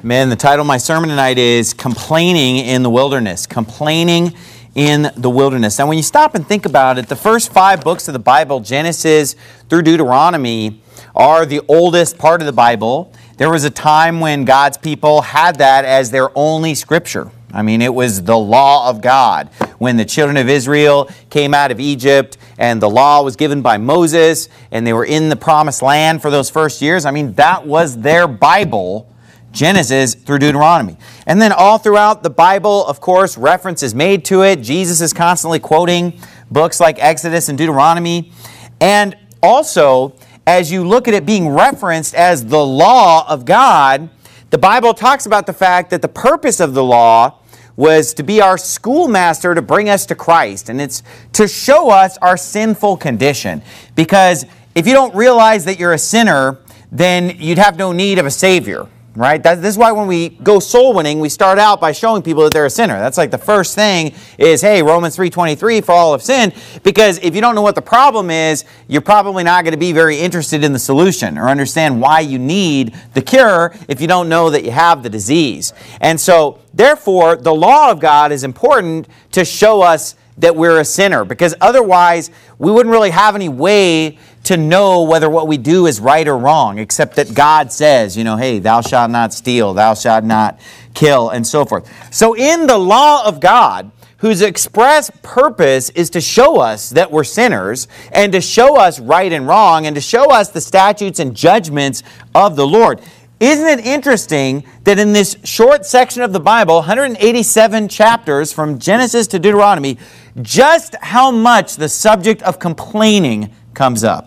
Man, the title of my sermon tonight is Complaining in the Wilderness. Complaining in the Wilderness. Now, when you stop and think about it, the first 5 books of the Bible, Genesis through Deuteronomy, are the oldest part of the Bible. There was a time when God's people had that as their only scripture. I mean, it was the law of God. When the children of Israel came out of Egypt and the law was given by Moses and they were in the promised land for those first years, I mean, that was their Bible, Genesis through Deuteronomy. And then all throughout the Bible, of course, reference is made to it. Jesus is constantly quoting books like Exodus and Deuteronomy. And also, as you look at it being referenced as the law of God, the Bible talks about the fact that the purpose of the law was to be our schoolmaster to bring us to Christ. And it's to show us our sinful condition. Because if you don't realize that you're a sinner, then you'd have no need of a Savior. Right? This is why when we go soul winning, we start out by showing people that they're a sinner. That's like the first thing is, hey, Romans 3:23, for all have sinned. Because if you don't know what the problem is, you're probably not going to be very interested in the solution or understand why you need the cure if you don't know that you have the disease. And so, therefore, the law of God is important to show us that we're a sinner. Because otherwise, we wouldn't really have any way to know whether what we do is right or wrong, except that God says, you know, hey, thou shalt not steal, thou shalt not kill, and so forth. So in the law of God, whose express purpose is to show us that we're sinners, and to show us right and wrong, and to show us the statutes and judgments of the Lord. Isn't it interesting that in this short section of the Bible, 187 chapters from Genesis to Deuteronomy, just how much the subject of complaining comes up?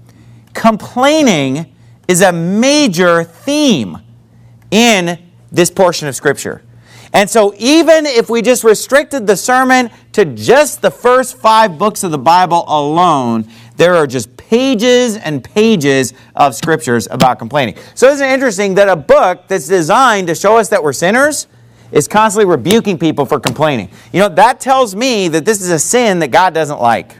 Complaining is a major theme in this portion of Scripture. And so even if we just restricted the sermon to just the first 5 books of the Bible alone, there are just pages and pages of scriptures about complaining. So isn't it interesting that a book that's designed to show us that we're sinners is constantly rebuking people for complaining? You know, that tells me that this is a sin that God doesn't like.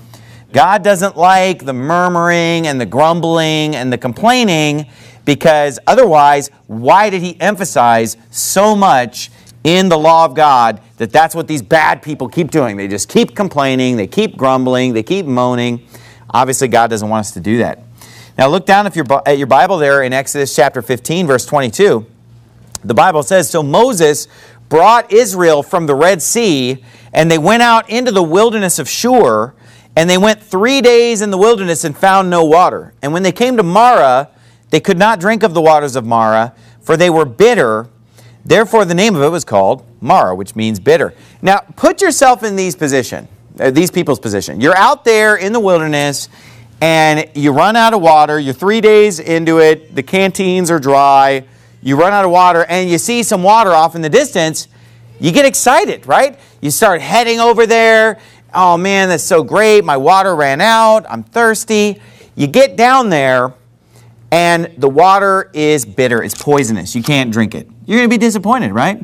God doesn't like the murmuring and the grumbling and the complaining, because otherwise, why did He emphasize so much in the law of God that that's what these bad people keep doing? They just keep complaining, they keep grumbling, they keep moaning. Obviously, God doesn't want us to do that. Now, look down at your Bible there in Exodus chapter 15, verse 22. The Bible says, so Moses brought Israel from the Red Sea, and they went out into the wilderness of Shur, and they went 3 days in the wilderness and found no water. And when they came to Marah, they could not drink of the waters of Marah, for they were bitter. Therefore, the name of it was called Marah, which means bitter. Now, put yourself in these people's position. You're out there in the wilderness, and you run out of water. You're 3 days into it. The canteens are dry. You run out of water, and you see some water off in the distance. You get excited, right? You start heading over there. Oh man, that's so great. My water ran out. I'm thirsty. You get down there and the water is bitter. It's poisonous. You can't drink it. You're going to be disappointed, right?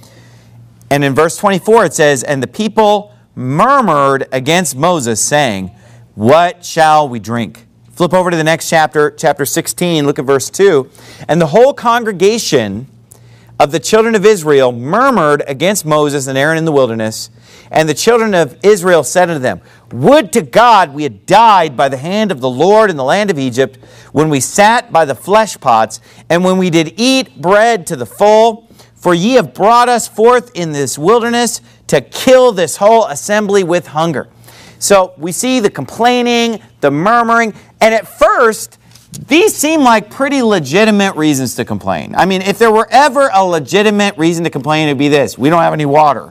And in verse 24 it says, and the people murmured against Moses, saying, what shall we drink? Flip over to the next chapter, chapter 16. Look at verse 2. And the whole congregation of the children of Israel murmured against Moses and Aaron in the wilderness. And the children of Israel said unto them, would to God we had died by the hand of the Lord in the land of Egypt, when we sat by the flesh pots, and when we did eat bread to the full. For ye have brought us forth in this wilderness to kill this whole assembly with hunger. So we see the complaining, the murmuring, and at first, these seem like pretty legitimate reasons to complain. I mean, if there were ever a legitimate reason to complain, it would be this: we don't have any water.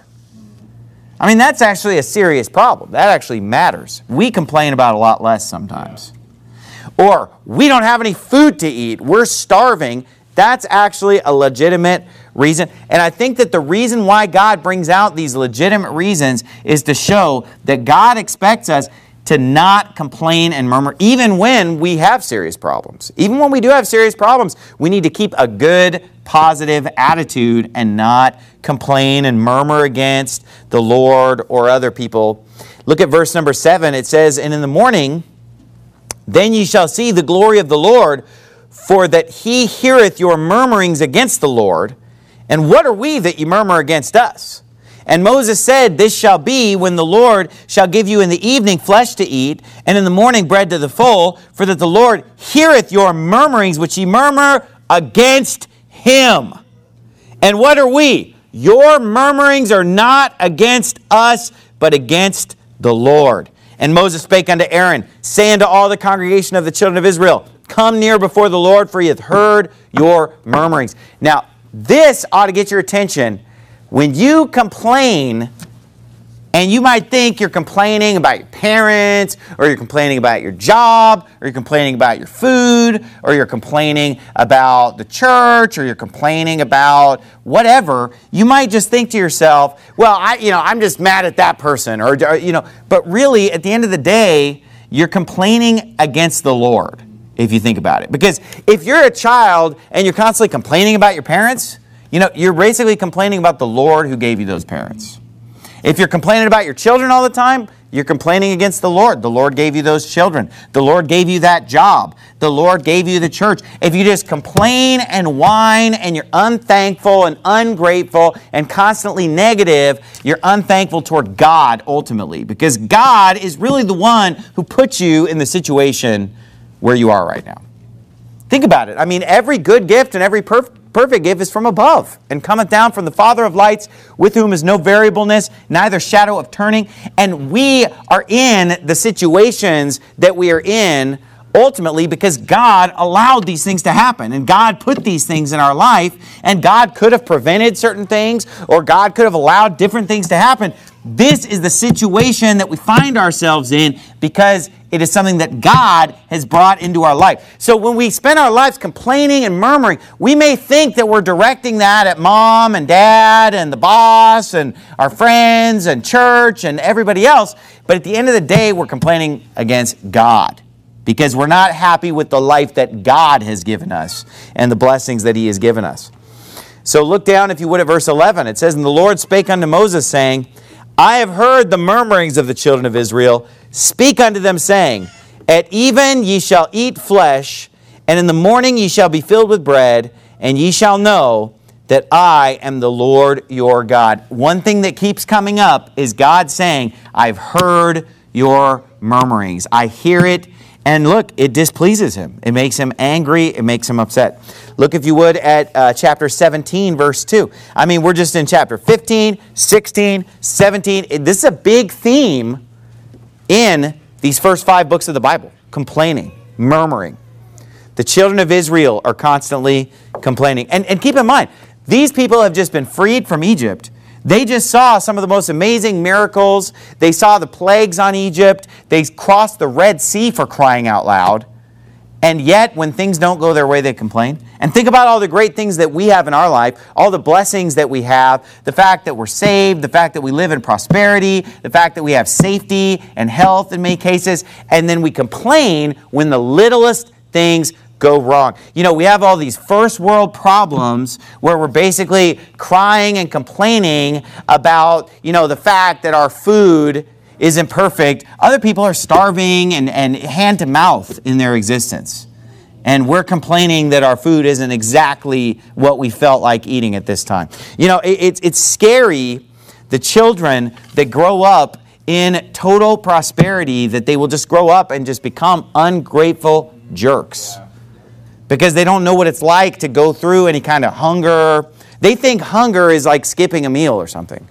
I mean, that's actually a serious problem. That actually matters. We complain about a lot less sometimes. Or, we don't have any food to eat. We're starving. That's actually a legitimate reason. And I think that the reason why God brings out these legitimate reasons is to show that God expects us to not complain and murmur, even when we have serious problems. Even when we do have serious problems, we need to keep a good, positive attitude and not complain and murmur against the Lord or other people. Look at verse number 7. It says, and in the morning, then ye shall see the glory of the Lord, for that he heareth your murmurings against the Lord. And what are we that ye murmur against us? And Moses said, this shall be when the Lord shall give you in the evening flesh to eat, and in the morning bread to the full, for that the Lord heareth your murmurings which ye murmur against him. And what are we? Your murmurings are not against us, but against the Lord. And Moses spake unto Aaron, say unto all the congregation of the children of Israel, come near before the Lord, for he hath heard your murmurings. Now, this ought to get your attention. When you complain, and you might think you're complaining about your parents, or you're complaining about your job, or you're complaining about your food, or you're complaining about the church, or you're complaining about whatever, you might just think to yourself, well, I'm just mad at that person, but really, at the end of the day, you're complaining against the Lord, if you think about it. Because if you're a child and you're constantly complaining about your parents, you're basically complaining about the Lord who gave you those parents. If you're complaining about your children all the time, you're complaining against the Lord. The Lord gave you those children. The Lord gave you that job. The Lord gave you the church. If you just complain and whine and you're unthankful and ungrateful and constantly negative, you're unthankful toward God ultimately, because God is really the one who put you in the situation where you are right now. Think about it. I mean, every good gift and every perfect gift is from above, and cometh down from the Father of lights, with whom is no variableness, neither shadow of turning. And we are in the situations that we are in ultimately because God allowed these things to happen, and God put these things in our life, and God could have prevented certain things, or God could have allowed different things to happen. This is the situation that we find ourselves in because it is something that God has brought into our life. So when we spend our lives complaining and murmuring, we may think that we're directing that at mom and dad and the boss and our friends and church and everybody else. But at the end of the day, we're complaining against God because we're not happy with the life that God has given us and the blessings that he has given us. So look down, if you would, at verse 11. It says, and the Lord spake unto Moses, saying, I have heard the murmurings of the children of Israel. Speak unto them, saying, at even ye shall eat flesh, and in the morning ye shall be filled with bread, and ye shall know that I am the Lord your God. One thing that keeps coming up is God saying, I've heard your murmurings. I hear it, and look, it displeases him. It makes him angry. It makes him upset. Look, if you would, at chapter 17, verse 2. I mean, we're just in chapter 15, 16, 17. This is a big theme in these first 5 books of the Bible. Complaining, murmuring. The children of Israel are constantly complaining. And keep in mind, these people have just been freed from Egypt. They just saw some of the most amazing miracles. They saw the plagues on Egypt. They crossed the Red Sea, for crying out loud. And yet, when things don't go their way, they complain. And think about all the great things that we have in our life, all the blessings that we have, the fact that we're saved, the fact that we live in prosperity, the fact that we have safety and health in many cases, and then we complain when the littlest things go wrong. We have all these first world problems where we're basically crying and complaining about, the fact that our food isn't perfect. Other people are starving and hand to mouth in their existence. And we're complaining that our food isn't exactly what we felt like eating at this time. It's scary, the children that grow up in total prosperity, that they will just grow up and just become ungrateful jerks. Because they don't know what it's like to go through any kind of hunger. They think hunger is like skipping a meal or something.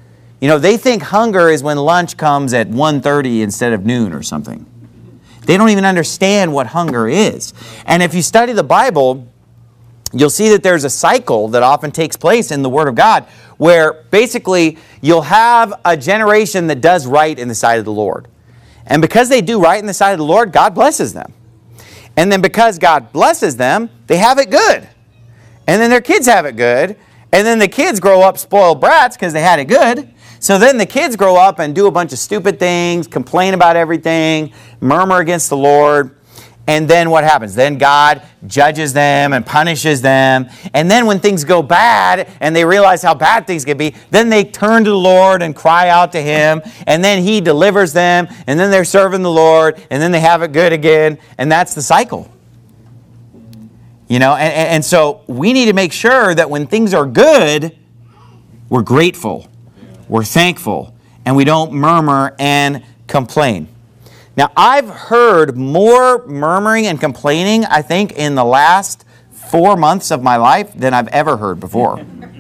They think hunger is when lunch comes at 1:30 instead of noon or something. They don't even understand what hunger is. And if you study the Bible, you'll see that there's a cycle that often takes place in the Word of God where basically you'll have a generation that does right in the sight of the Lord. And because they do right in the sight of the Lord, God blesses them. And then because God blesses them, they have it good. And then their kids have it good. And then the kids grow up spoiled brats because they had it good. So then the kids grow up and do a bunch of stupid things, complain about everything, murmur against the Lord. And then what happens? Then God judges them and punishes them. And then when things go bad and they realize how bad things can be, then they turn to the Lord and cry out to Him. And then He delivers them. And then they're serving the Lord. And then they have it good again. And that's the cycle. You know, and so we need to make sure that when things are good, we're grateful, we're thankful, and we don't murmur and complain. Now, I've heard more murmuring and complaining, I think, in the last 4 months of my life than I've ever heard before.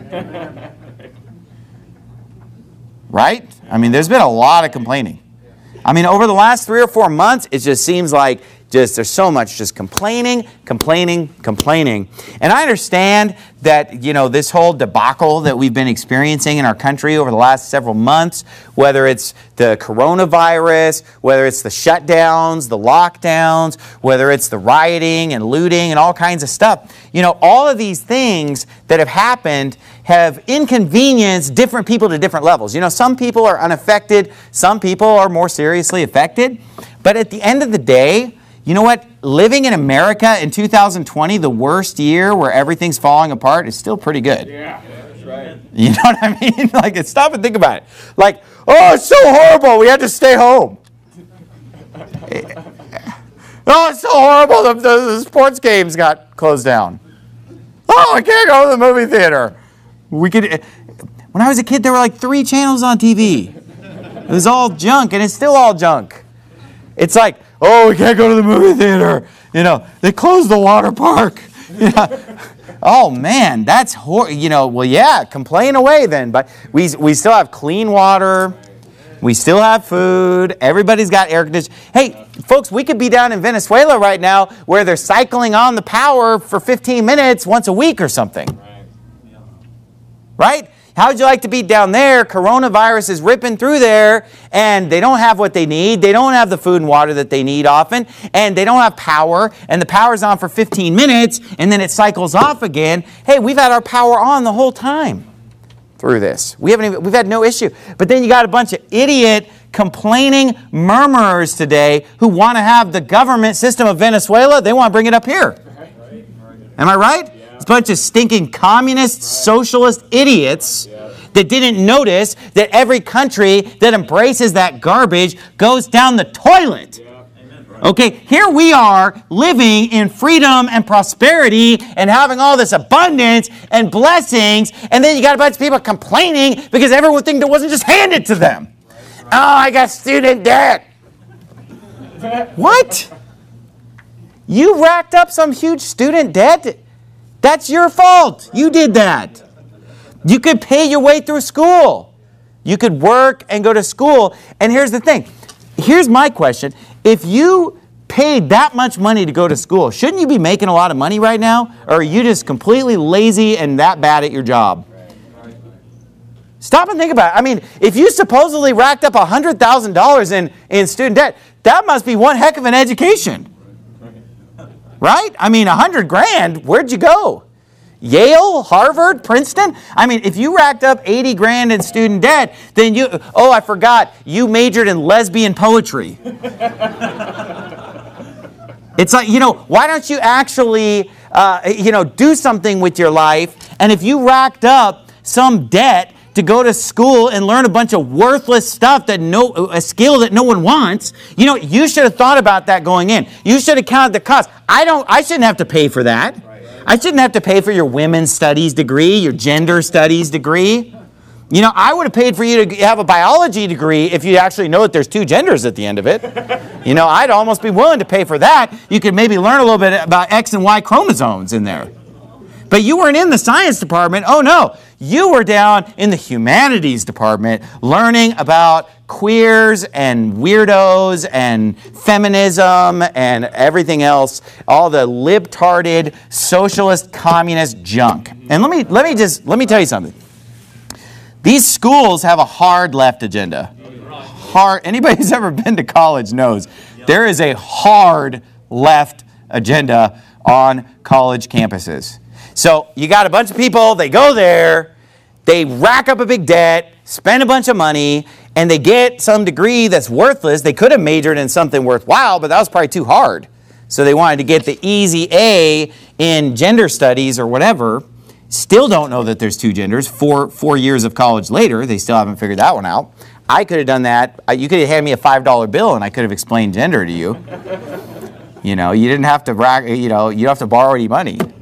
Right? I mean, there's been a lot of complaining. I mean, over the last 3 or 4 months, it just seems like there's so much just complaining. And I understand that, you know, this whole debacle that we've been experiencing in our country over the last several months, whether it's the coronavirus, whether it's the shutdowns, the lockdowns, whether it's the rioting and looting and all kinds of stuff, you know, all of these things that have happened have inconvenienced different people to different levels. You know, some people are unaffected, some people are more seriously affected. But at the end of the day, you know what? Living in America in 2020, the worst year where everything's falling apart, is still pretty good. Yeah, that's right. You know what I mean? Like, stop and think about it. Like, oh, it's so horrible, we had to stay home. Oh, it's so horrible, the sports games got closed down. Oh, I can't go to the movie theater. When I was a kid, there were like 3 channels on TV. It was all junk, and it's still all junk. It's like, oh, we can't go to the movie theater. You know, they closed the water park. You know? Oh, man, that's you know, well, yeah, complain away then. But we still have clean water. We still have food. Everybody's got air conditioning. Hey, folks, we could be down in Venezuela right now where they're cycling on the power for 15 minutes once a week or something. Right? How would you like to be down there? Coronavirus is ripping through there, and they don't have what they need. They don't have the food and water that they need often, and they don't have power, and the power's on for 15 minutes, and then it cycles off again. Hey, we've had our power on the whole time through this. We've had no issue. But then you got a bunch of idiot, complaining murmurers today who want to have the government system of Venezuela. They want to bring it up here. Am I right? It's a bunch of stinking communist, socialist idiots that didn't notice that every country that embraces that garbage goes down the toilet. Okay, here we are living in freedom and prosperity and having all this abundance and blessings, and then you got a bunch of people complaining because everything that wasn't just handed to them. Oh, I got student debt. What? You racked up some huge student debt? That's your fault. You did that. You could pay your way through school. You could work and go to school. And here's the thing. Here's my question. If you paid that much money to go to school, shouldn't you be making a lot of money right now? Or are you just completely lazy and that bad at your job? Stop and think about it. I mean, if you supposedly racked up $100,000 in student debt, that must be one heck of an education. Right? I mean, $100,000, where'd you go? Yale, Harvard, Princeton? I mean, if you racked up $80,000 in student debt, then oh, I forgot, you majored in lesbian poetry. It's like, you know, why don't you actually, do something with your life? And if you racked up some debt to go to school and learn a bunch of worthless stuff, a skill that no one wants, you know, you should have thought about that going in. You should have counted the cost. I shouldn't have to pay for that. I shouldn't have to pay for your women's studies degree, your gender studies degree. You know, I would have paid for you to have a biology degree if you actually know that there's 2 genders at the end of it. You know, I'd almost be willing to pay for that. You could maybe learn a little bit about X and Y chromosomes in there. But you weren't in the science department. Oh, no. You were down in the humanities department learning about queers and weirdos and feminism and everything else, all the libtarded, socialist, communist junk. And let me tell you something. These schools have a hard left agenda. Anybody who's ever been to college knows there is a hard left agenda on college campuses. So you got a bunch of people, they go there, they rack up a big debt, spend a bunch of money, and they get some degree that's worthless. They could have majored in something worthwhile, but that was probably too hard. So they wanted to get the easy A in gender studies or whatever. Still don't know that there's 2 genders. 4 years of college later, they still haven't figured that one out. I could have done that. You could have handed me a $5 bill and I could have explained gender to you. You know, you didn't have to you don't have to borrow any money.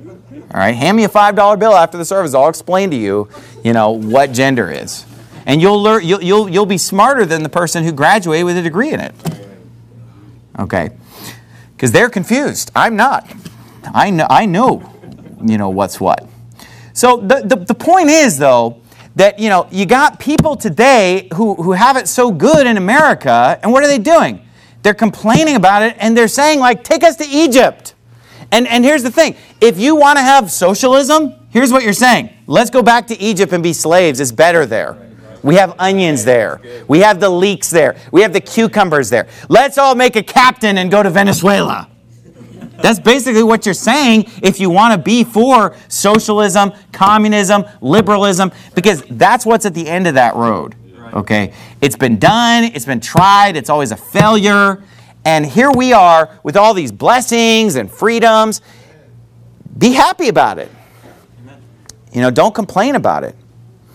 All right, hand me a $5 bill after the service. I'll explain to you, what gender is. And you'll learn. You'll be smarter than the person who graduated with a degree in it. Okay, because they're confused. I'm not. I know what's what. So the point is, though, that you got people today who have it so good in America, and what are they doing? They're complaining about it, and they're saying, like, take us to Egypt. And here's the thing. If you want to have socialism, here's what you're saying. Let's go back to Egypt and be slaves. It's better there. We have onions there. We have the leeks there. We have the cucumbers there. Let's all make a captain and go to Venezuela. That's basically what you're saying if you want to be for socialism, communism, liberalism, because that's what's at the end of that road. Okay? It's been done. It's been tried. It's always a failure. And here we are with all these blessings and freedoms. Be happy about it. Don't complain about it.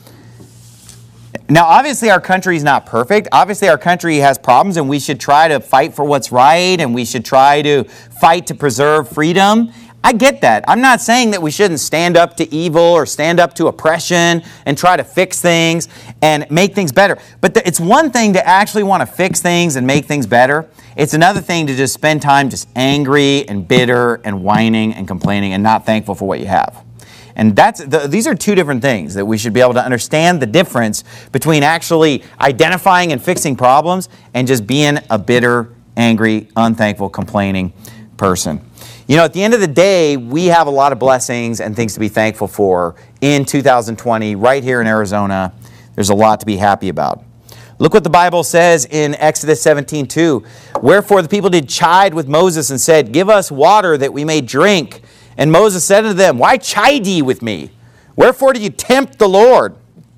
Now, obviously, our country is not perfect. Obviously, our country has problems, and we should try to fight for what's right, and we should try to fight to preserve freedom. I get that. I'm not saying that we shouldn't stand up to evil or stand up to oppression and try to fix things and make things better. But it's one thing to actually want to fix things and make things better. It's another thing to just spend time just angry and bitter and whining and complaining and not thankful for what you have. And these are two different things that we should be able to understand the difference between actually identifying and fixing problems and just being a bitter, angry, unthankful, complaining person. At the end of the day, we have a lot of blessings and things to be thankful for in 2020, right here in Arizona. There's a lot to be happy about. Look what the Bible says in Exodus 17:2. Wherefore the people did chide with Moses and said, give us water that we may drink. And Moses said unto them, why chide ye with me? Wherefore do you tempt the Lord?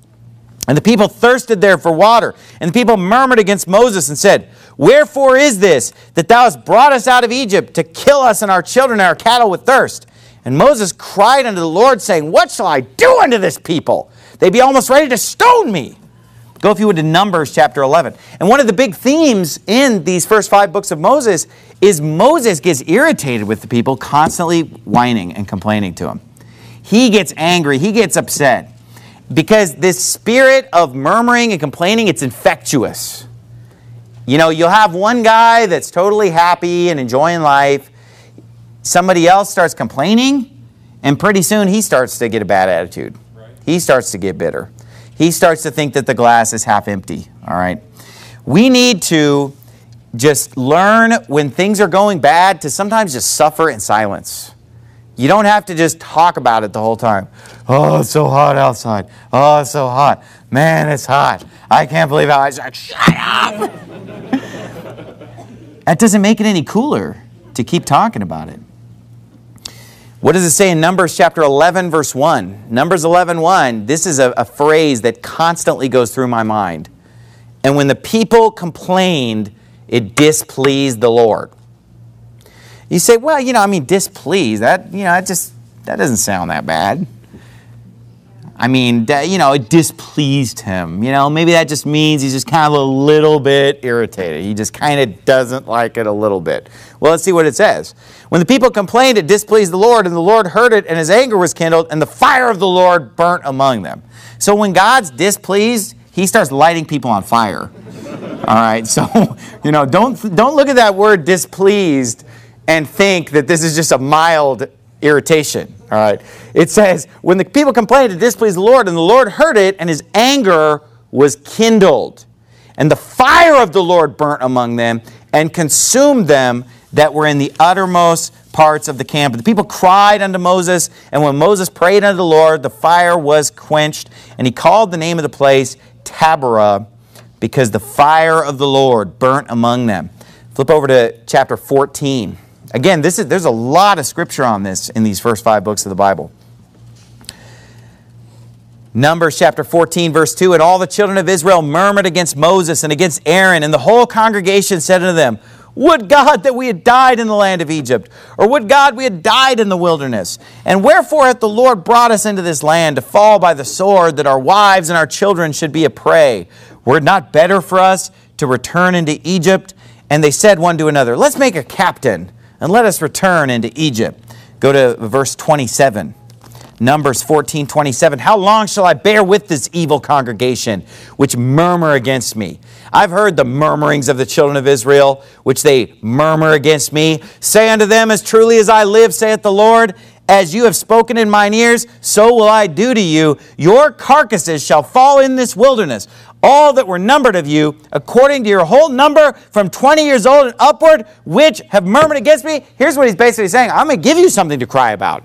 And the people thirsted there for water. And the people murmured against Moses and said, wherefore is this, that thou hast brought us out of Egypt to kill us and our children and our cattle with thirst? And Moses cried unto the Lord, saying, what shall I do unto this people? They be almost ready to stone me. Go, if you would, to Numbers chapter 11. And one of the big themes in these first 5 books of Moses is Moses gets irritated with the people, constantly whining and complaining to him. He gets angry. He gets upset. Because this spirit of murmuring and complaining, it's infectious. You'll have one guy that's totally happy and enjoying life. Somebody else starts complaining, and pretty soon he starts to get a bad attitude. Right. He starts to get bitter. He starts to think that the glass is half empty. All right. We need to just learn when things are going bad to sometimes just suffer in silence. You don't have to just talk about it the whole time. Oh, it's so hot outside. Oh, it's so hot. Man, it's hot. I can't believe how it's like, shut up! That doesn't make it any cooler to keep talking about it. What does it say in Numbers chapter 11, verse 1? Numbers 11:1, this is a phrase that constantly goes through my mind. And when the people complained, it displeased the Lord. You say, well, displeased, that doesn't sound that bad. It displeased him. Maybe that just means he's just kind of a little bit irritated. He just kind of doesn't like it a little bit. Well, let's see what it says. When the people complained, it displeased the Lord, and the Lord heard it, and his anger was kindled, and the fire of the Lord burnt among them. So when God's displeased, he starts lighting people on fire. All right, so, don't look at that word displeased and think that this is just a mild irritation. All right. It says, when the people complained, it displeased the Lord, and the Lord heard it, and his anger was kindled. And the fire of the Lord burnt among them and consumed them that were in the uttermost parts of the camp. The people cried unto Moses, and when Moses prayed unto the Lord, the fire was quenched, and he called the name of the place Taberah, because the fire of the Lord burnt among them. Flip over to chapter 14. Again, there's a lot of scripture on this in these first 5 books of the Bible. Numbers chapter 14, verse 2, and all the children of Israel murmured against Moses and against Aaron, and the whole congregation said unto them, would God that we had died in the land of Egypt, or would God we had died in the wilderness? And wherefore hath the Lord brought us into this land to fall by the sword, that our wives and our children should be a prey? Were it not better for us to return into Egypt? And they said one to another, let's make a captain, and let us return into Egypt. Go to verse 27 Numbers 14:27, how long shall I bear with this evil congregation, which murmur against me? I've heard the murmurings of the children of Israel, which they murmur against me. Say unto them, as truly as I live, saith the Lord, as you have spoken in mine ears, so will I do to you. Your carcasses shall fall in this wilderness. All that were numbered of you, according to your whole number, from 20 years old and upward, which have murmured against me. Here's what he's basically saying. I'm going to give you something to cry about.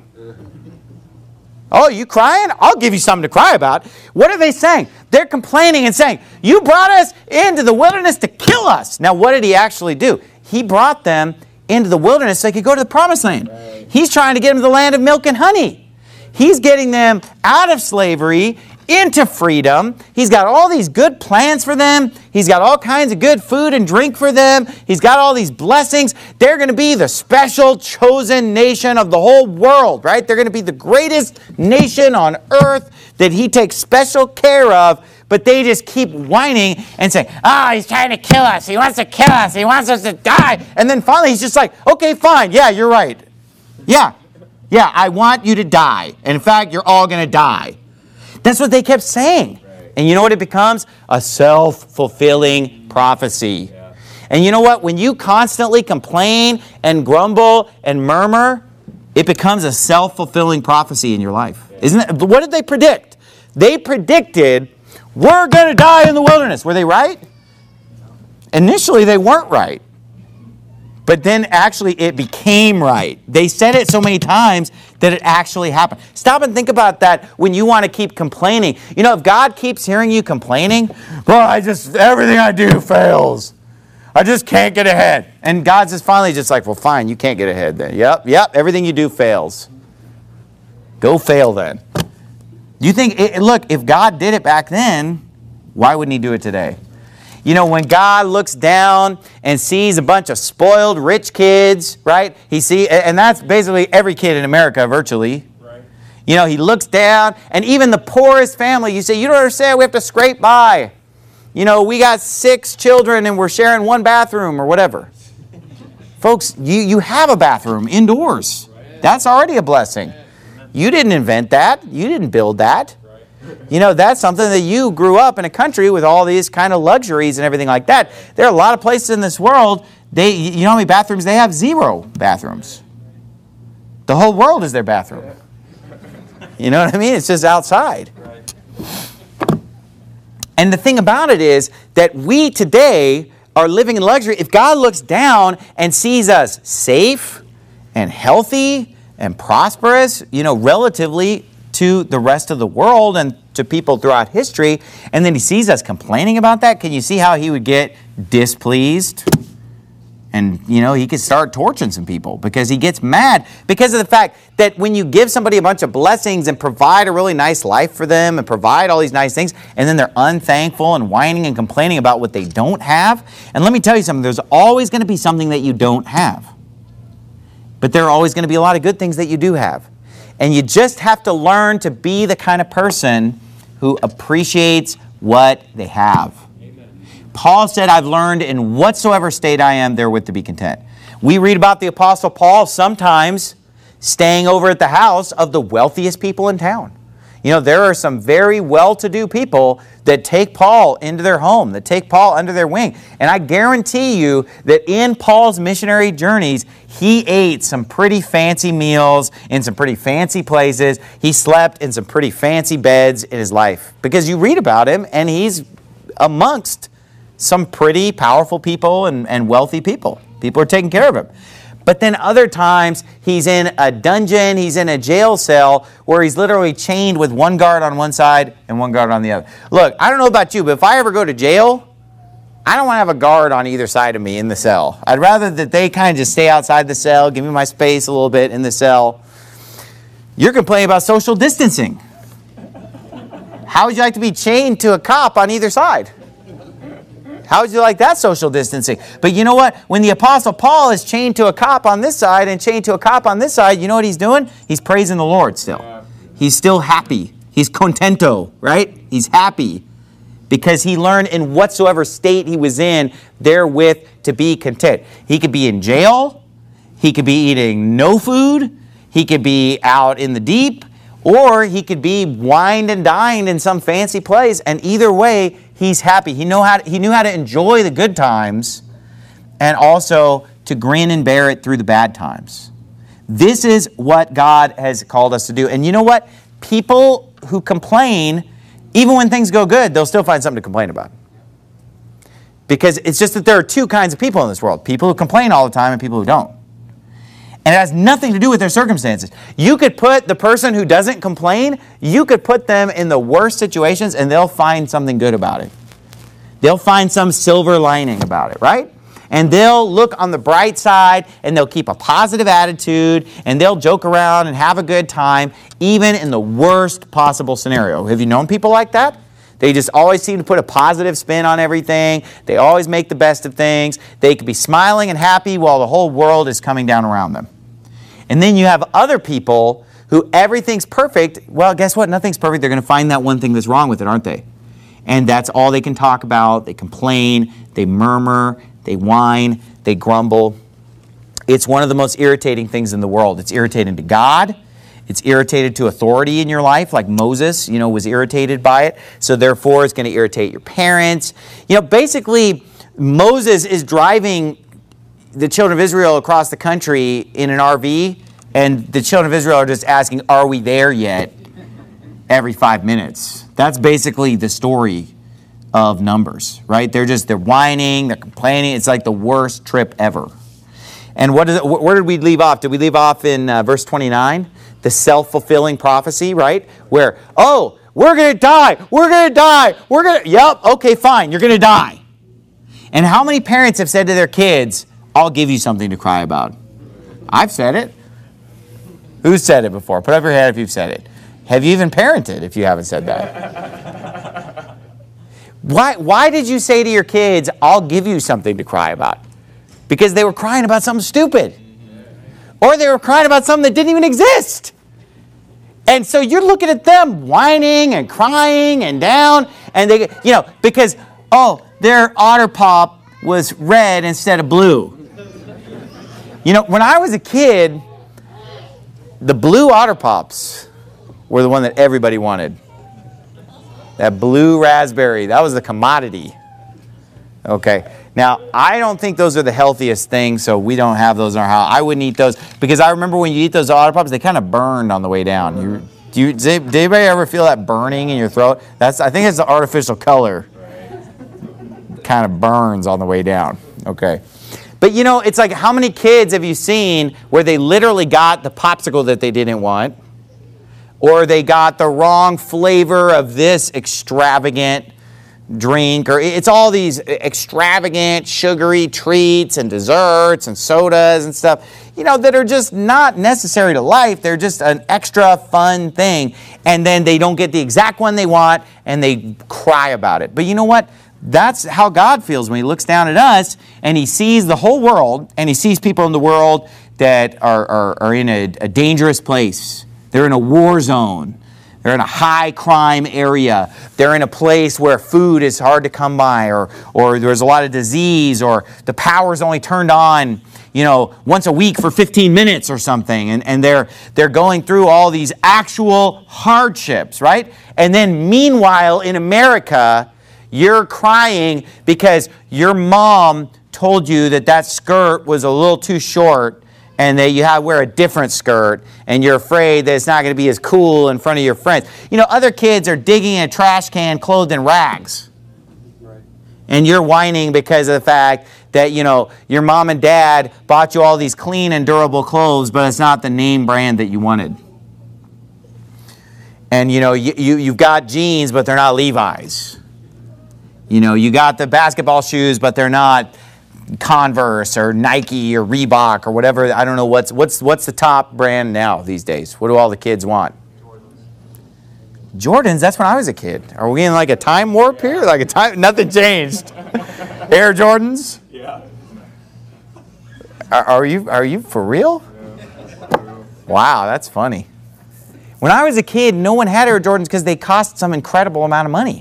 Oh, you crying? I'll give you something to cry about. What are they saying? They're complaining and saying, you brought us into the wilderness to kill us. Now, what did he actually do? He brought them into the wilderness so they could go to the promised land. Right. He's trying to get them to the land of milk and honey. He's getting them out of slavery into freedom. He's got all these good plans for them. He's got all kinds of good food and drink for them. He's got all these blessings. They're going to be the special chosen nation of the whole world, right? They're going to be the greatest nation on earth that he takes special care of, but they just keep whining and saying, he's trying to kill us. He wants to kill us. He wants us to die. And then finally he's just like, okay, fine. Yeah, you're right. Yeah, I want you to die. And in fact, you're all going to die. That's what they kept saying. Right. And you know what it becomes? A self-fulfilling prophecy. Yeah. And you know what? When you constantly complain and grumble and murmur, it becomes a self-fulfilling prophecy in your life. Yeah. Isn't it? What did they predict? They predicted, we're going to die in the wilderness. Were they right? Initially, they weren't right. But then actually it became right. They said it so many times that it actually happened. Stop and think about that when you want to keep complaining. You know, if God keeps hearing you complaining, everything I do fails. I just can't get ahead. And God's just finally just like, well, fine, you can't get ahead then. Yep, everything you do fails. Go fail then. You think, look, if God did it back then, why wouldn't he do it today? You know, when God looks down and sees a bunch of spoiled rich kids, right? And that's basically every kid in America virtually. Right. You know, he looks down, and even the poorest family, you say, you don't understand, we have to scrape by. You know, we got 6 children and we're sharing one bathroom or whatever. Folks, you have a bathroom indoors. Right. That's already a blessing. You didn't invent that. You didn't build that. You know, that's something that you grew up in a country with all these kind of luxuries and everything like that. There are a lot of places in this world, you know how many bathrooms they have? 0 bathrooms. The whole world is their bathroom. You know what I mean? It's just outside. And the thing about it is that we today are living in luxury. If God looks down and sees us safe and healthy and prosperous, you know, relatively to the rest of the world and to people throughout history, and then he sees us complaining about that, can you see how he would get displeased? And, you know, he could start torching some people because he gets mad because of the fact that when you give somebody a bunch of blessings and provide a really nice life for them and provide all these nice things, and then they're unthankful and whining and complaining about what they don't have. And let me tell you something, there's always going to be something that you don't have. But there are always going to be a lot of good things that you do have. And you just have to learn to be the kind of person who appreciates what they have. Amen. Paul said, I've learned in whatsoever state I am therewith to be content. We read about the Apostle Paul sometimes staying over at the house of the wealthiest people in town. You know, there are some very well-to-do people that take Paul into their home, that take Paul under their wing. And I guarantee you that in Paul's missionary journeys, he ate some pretty fancy meals in some pretty fancy places. He slept in some pretty fancy beds in his life. Because you read about him, and he's amongst some pretty powerful people and wealthy people. People are taking care of him. But then other times, he's in a dungeon, he's in a jail cell where he's literally chained with one guard on one side and one guard on the other. Look, I don't know about you, but if I ever go to jail, I don't want to have a guard on either side of me in the cell. I'd rather that they kind of just stay outside the cell, give me my space a little bit in the cell. You're complaining about social distancing. How would you like to be chained to a cop on either side? How would you like that social distancing? But you know what? When the Apostle Paul is chained to a cop on this side and chained to a cop on this side, you know what he's doing? He's praising the Lord still. He's still happy. He's contento, right? He's happy because he learned in whatsoever state he was in therewith to be content. He could be in jail. He could be eating no food. He could be out in the deep. Or he could be wined and dined in some fancy place, and either way, he's happy. He knew how to enjoy the good times and also to grin and bear it through the bad times. This is what God has called us to do. And you know what? People who complain, even when things go good, they'll still find something to complain about. Because it's just that there are two kinds of people in this world. People who complain all the time and people who don't. And it has nothing to do with their circumstances. You could put the person who doesn't complain, you could put them in the worst situations and they'll find something good about it. They'll find some silver lining about it, right? And they'll look on the bright side and they'll keep a positive attitude and they'll joke around and have a good time, even in the worst possible scenario. Have you known people like that? They just always seem to put a positive spin on everything. They always make the best of things. They could be smiling and happy while the whole world is coming down around them. And then you have other people who everything's perfect. Well, guess what? Nothing's perfect. They're going to find that one thing that's wrong with it, aren't they? And that's all they can talk about. They complain, they murmur, they whine, they grumble. It's one of the most irritating things in the world. It's irritating to God. It's irritated to authority in your life, like Moses, was irritated by it. So therefore, it's going to irritate your parents. Basically, Moses is driving the children of Israel across the country in an RV, and the children of Israel are just asking, are we there yet? Every 5 minutes. That's basically the story of Numbers, right? They're whining, they're complaining. It's like the worst trip ever. And where did we leave off? Did we leave off in verse 29? The self-fulfilling prophecy, right? Where, we're going to die, yep, okay, fine, you're going to die. And how many parents have said to their kids, I'll give you something to cry about? I've said it. Who's said it before? Put up your hand if you've said it. Have you even parented if you haven't said that? Why did you say to your kids, I'll give you something to cry about? Because they were crying about something stupid. Or they were crying about something that didn't even exist. And so you're looking at them whining and crying and down. And they, because, their Otter Pop was red instead of blue. When I was a kid, the blue Otter Pops were the one that everybody wanted. That blue raspberry, that was the commodity. Okay. Now, I don't think those are the healthiest things, so we don't have those in our house. I wouldn't eat those, because I remember when you eat those Otter Pops, they kind of burned on the way down. Did anybody ever feel that burning in your throat? I think it's the artificial color. Kind of burns on the way down. Okay. But it's like, how many kids have you seen where they literally got the popsicle that they didn't want? Or they got the wrong flavor of this extravagant drink, or it's all these extravagant sugary treats and desserts and sodas and stuff, that are just not necessary to life. They're just an extra fun thing. And then they don't get the exact one they want and they cry about it. But you know what? That's how God feels when he looks down at us and he sees the whole world and he sees people in the world that are in a dangerous place. They're in a war zone. They're in a high crime area. They're in a place where food is hard to come by, or there's a lot of disease, or the power's only turned on, once a week for 15 minutes or something. And they're going through all these actual hardships, right? And then meanwhile, in America, you're crying because your mom told you that skirt was a little too short and that you have to wear a different skirt, and you're afraid that it's not going to be as cool in front of your friends. Other kids are digging in a trash can clothed in rags. Right. And you're whining because of the fact that, your mom and dad bought you all these clean and durable clothes, but it's not the name brand that you wanted. And, you've got jeans, but they're not Levi's. You got the basketball shoes, but they're not Converse or Nike or Reebok or whatever. I don't know what's the top brand now these days. What do all the kids want? Jordans. That's when I was a kid. Are we in like a time warp here? Nothing changed. Air Jordans. Yeah. Are you for real? Wow, that's funny. When I was a kid, no one had Air Jordans because they cost some incredible amount of money.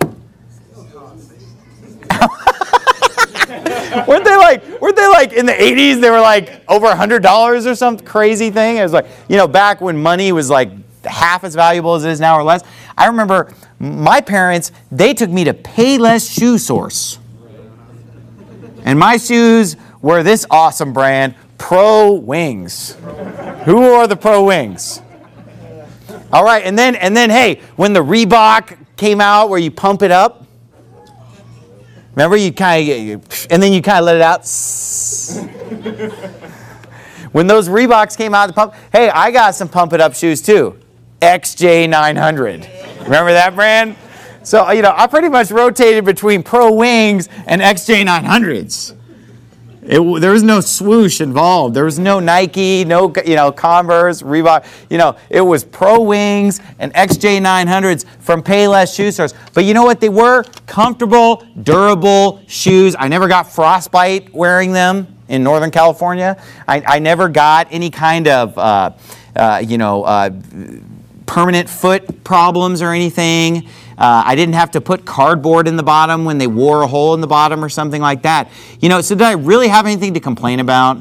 Weren't they like in the 80s, they were like over $100 or some crazy thing? It was like, back when money was like half as valuable as it is now or less. I remember my parents, they took me to Payless Shoe Source. And my shoes were this awesome brand, Pro Wings. Who wore the Pro Wings? All right, and then hey, when the Reebok came out where you pump it up, remember you kind of, and then you kind of let it out. When those Reeboks came out, the pump, hey, I got some pump it up shoes too, XJ900. Remember that brand? So I pretty much rotated between Pro Wings and XJ900s. There was no swoosh involved. There was no Nike, no Converse, Reebok. It was Pro Wings and XJ900s from Payless Shoe Source. But you know what they were? Comfortable, durable shoes. I never got frostbite wearing them in Northern California. I never got any kind of permanent foot problems or anything. I didn't have to put cardboard in the bottom when they wore a hole in the bottom or something like that. So did I really have anything to complain about?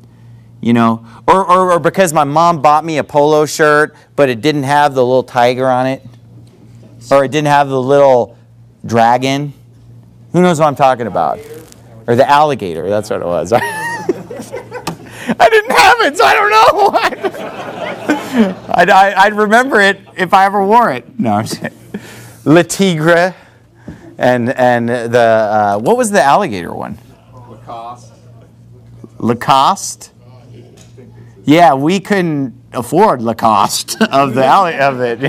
Or because my mom bought me a polo shirt, but it didn't have the little tiger on it? Or it didn't have the little dragon? Who knows what I'm talking about? Or the alligator, that's what it was. I didn't have it, so I don't know. I'd remember it if I ever wore it. No, I'm just kidding. Le Tigre and the what was the alligator one? Lacoste. Lacoste? Yeah, we couldn't afford Lacoste of it.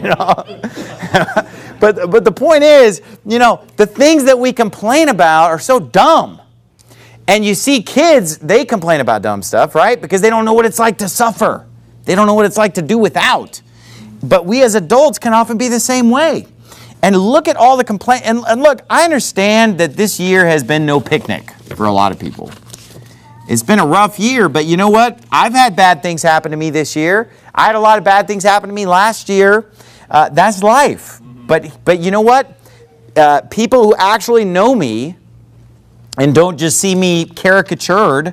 But the point is, the things that we complain about are so dumb. And you see kids, they complain about dumb stuff, right? Because they don't know what it's like to suffer. They don't know what it's like to do without. But we as adults can often be the same way. And look at all the complaints. And look, I understand that this year has been no picnic for a lot of people. It's been a rough year, but you know what? I've had bad things happen to me this year. I had a lot of bad things happen to me last year. That's life. But you know what? People who actually know me and don't just see me caricatured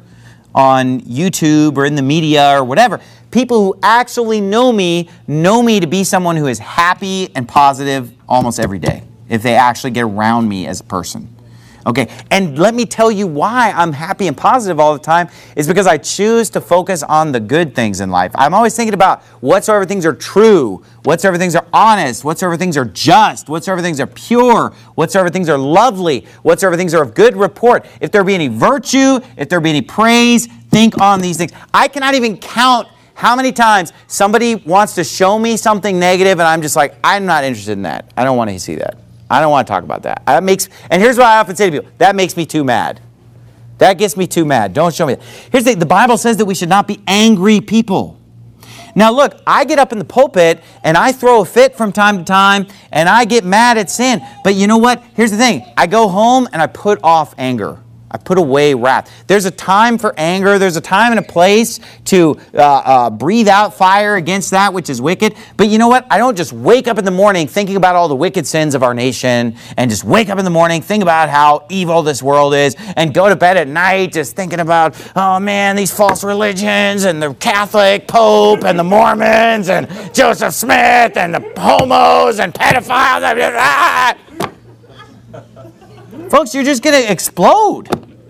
on YouTube or in the media or whatever, people who actually know me to be someone who is happy and positive almost every day, if they actually get around me as a person. Okay, and let me tell you why I'm happy and positive all the time is because I choose to focus on the good things in life. I'm always thinking about whatsoever things are true, whatsoever things are honest, whatsoever things are just, whatsoever things are pure, whatsoever things are lovely, whatsoever things are of good report. If there be any virtue, if there be any praise, think on these things. I cannot even count how many times somebody wants to show me something negative and I'm just like, I'm not interested in that. I don't want to see that. I don't want to talk about that. And here's what I often say to people. That makes me too mad. That gets me too mad. Don't show me that. Here's the thing. The Bible says that we should not be angry people. Now look, I get up in the pulpit and I throw a fit from time to time and I get mad at sin. But you know what? Here's the thing. I go home and I put off anger. I put away wrath. There's a time for anger. There's a time and a place to breathe out fire against that which is wicked. But you know what? I don't just wake up in the morning thinking about all the wicked sins of our nation and just wake up in the morning think about how evil this world is and go to bed at night just thinking about, oh man, these false religions and the Catholic Pope and the Mormons and Joseph Smith and the homos and pedophiles. Folks, you're just going to explode.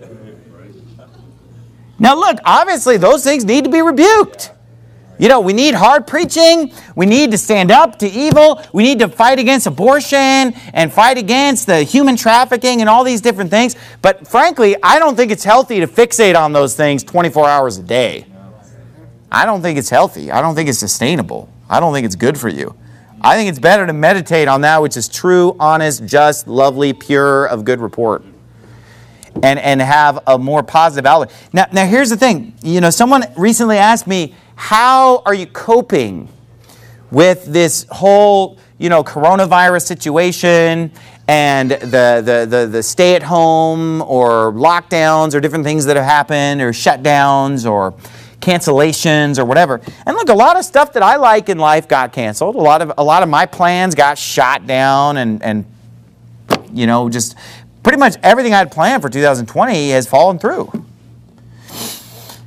Now look, obviously those things need to be rebuked. We need hard preaching. We need to stand up to evil. We need to fight against abortion and fight against the human trafficking and all these different things. But frankly, I don't think it's healthy to fixate on those things 24 hours a day. I don't think it's healthy. I don't think it's sustainable. I don't think it's good for you. I think it's better to meditate on that which is true, honest, just, lovely, pure, of good report. And have a more positive outlook. Now here's the thing. Someone recently asked me, how are you coping with this whole, coronavirus situation and the stay-at-home or lockdowns or different things that have happened or shutdowns or cancellations or whatever. And look, a lot of stuff that I like in life got canceled. A lot of my plans got shot down and just pretty much everything I had planned for 2020 has fallen through.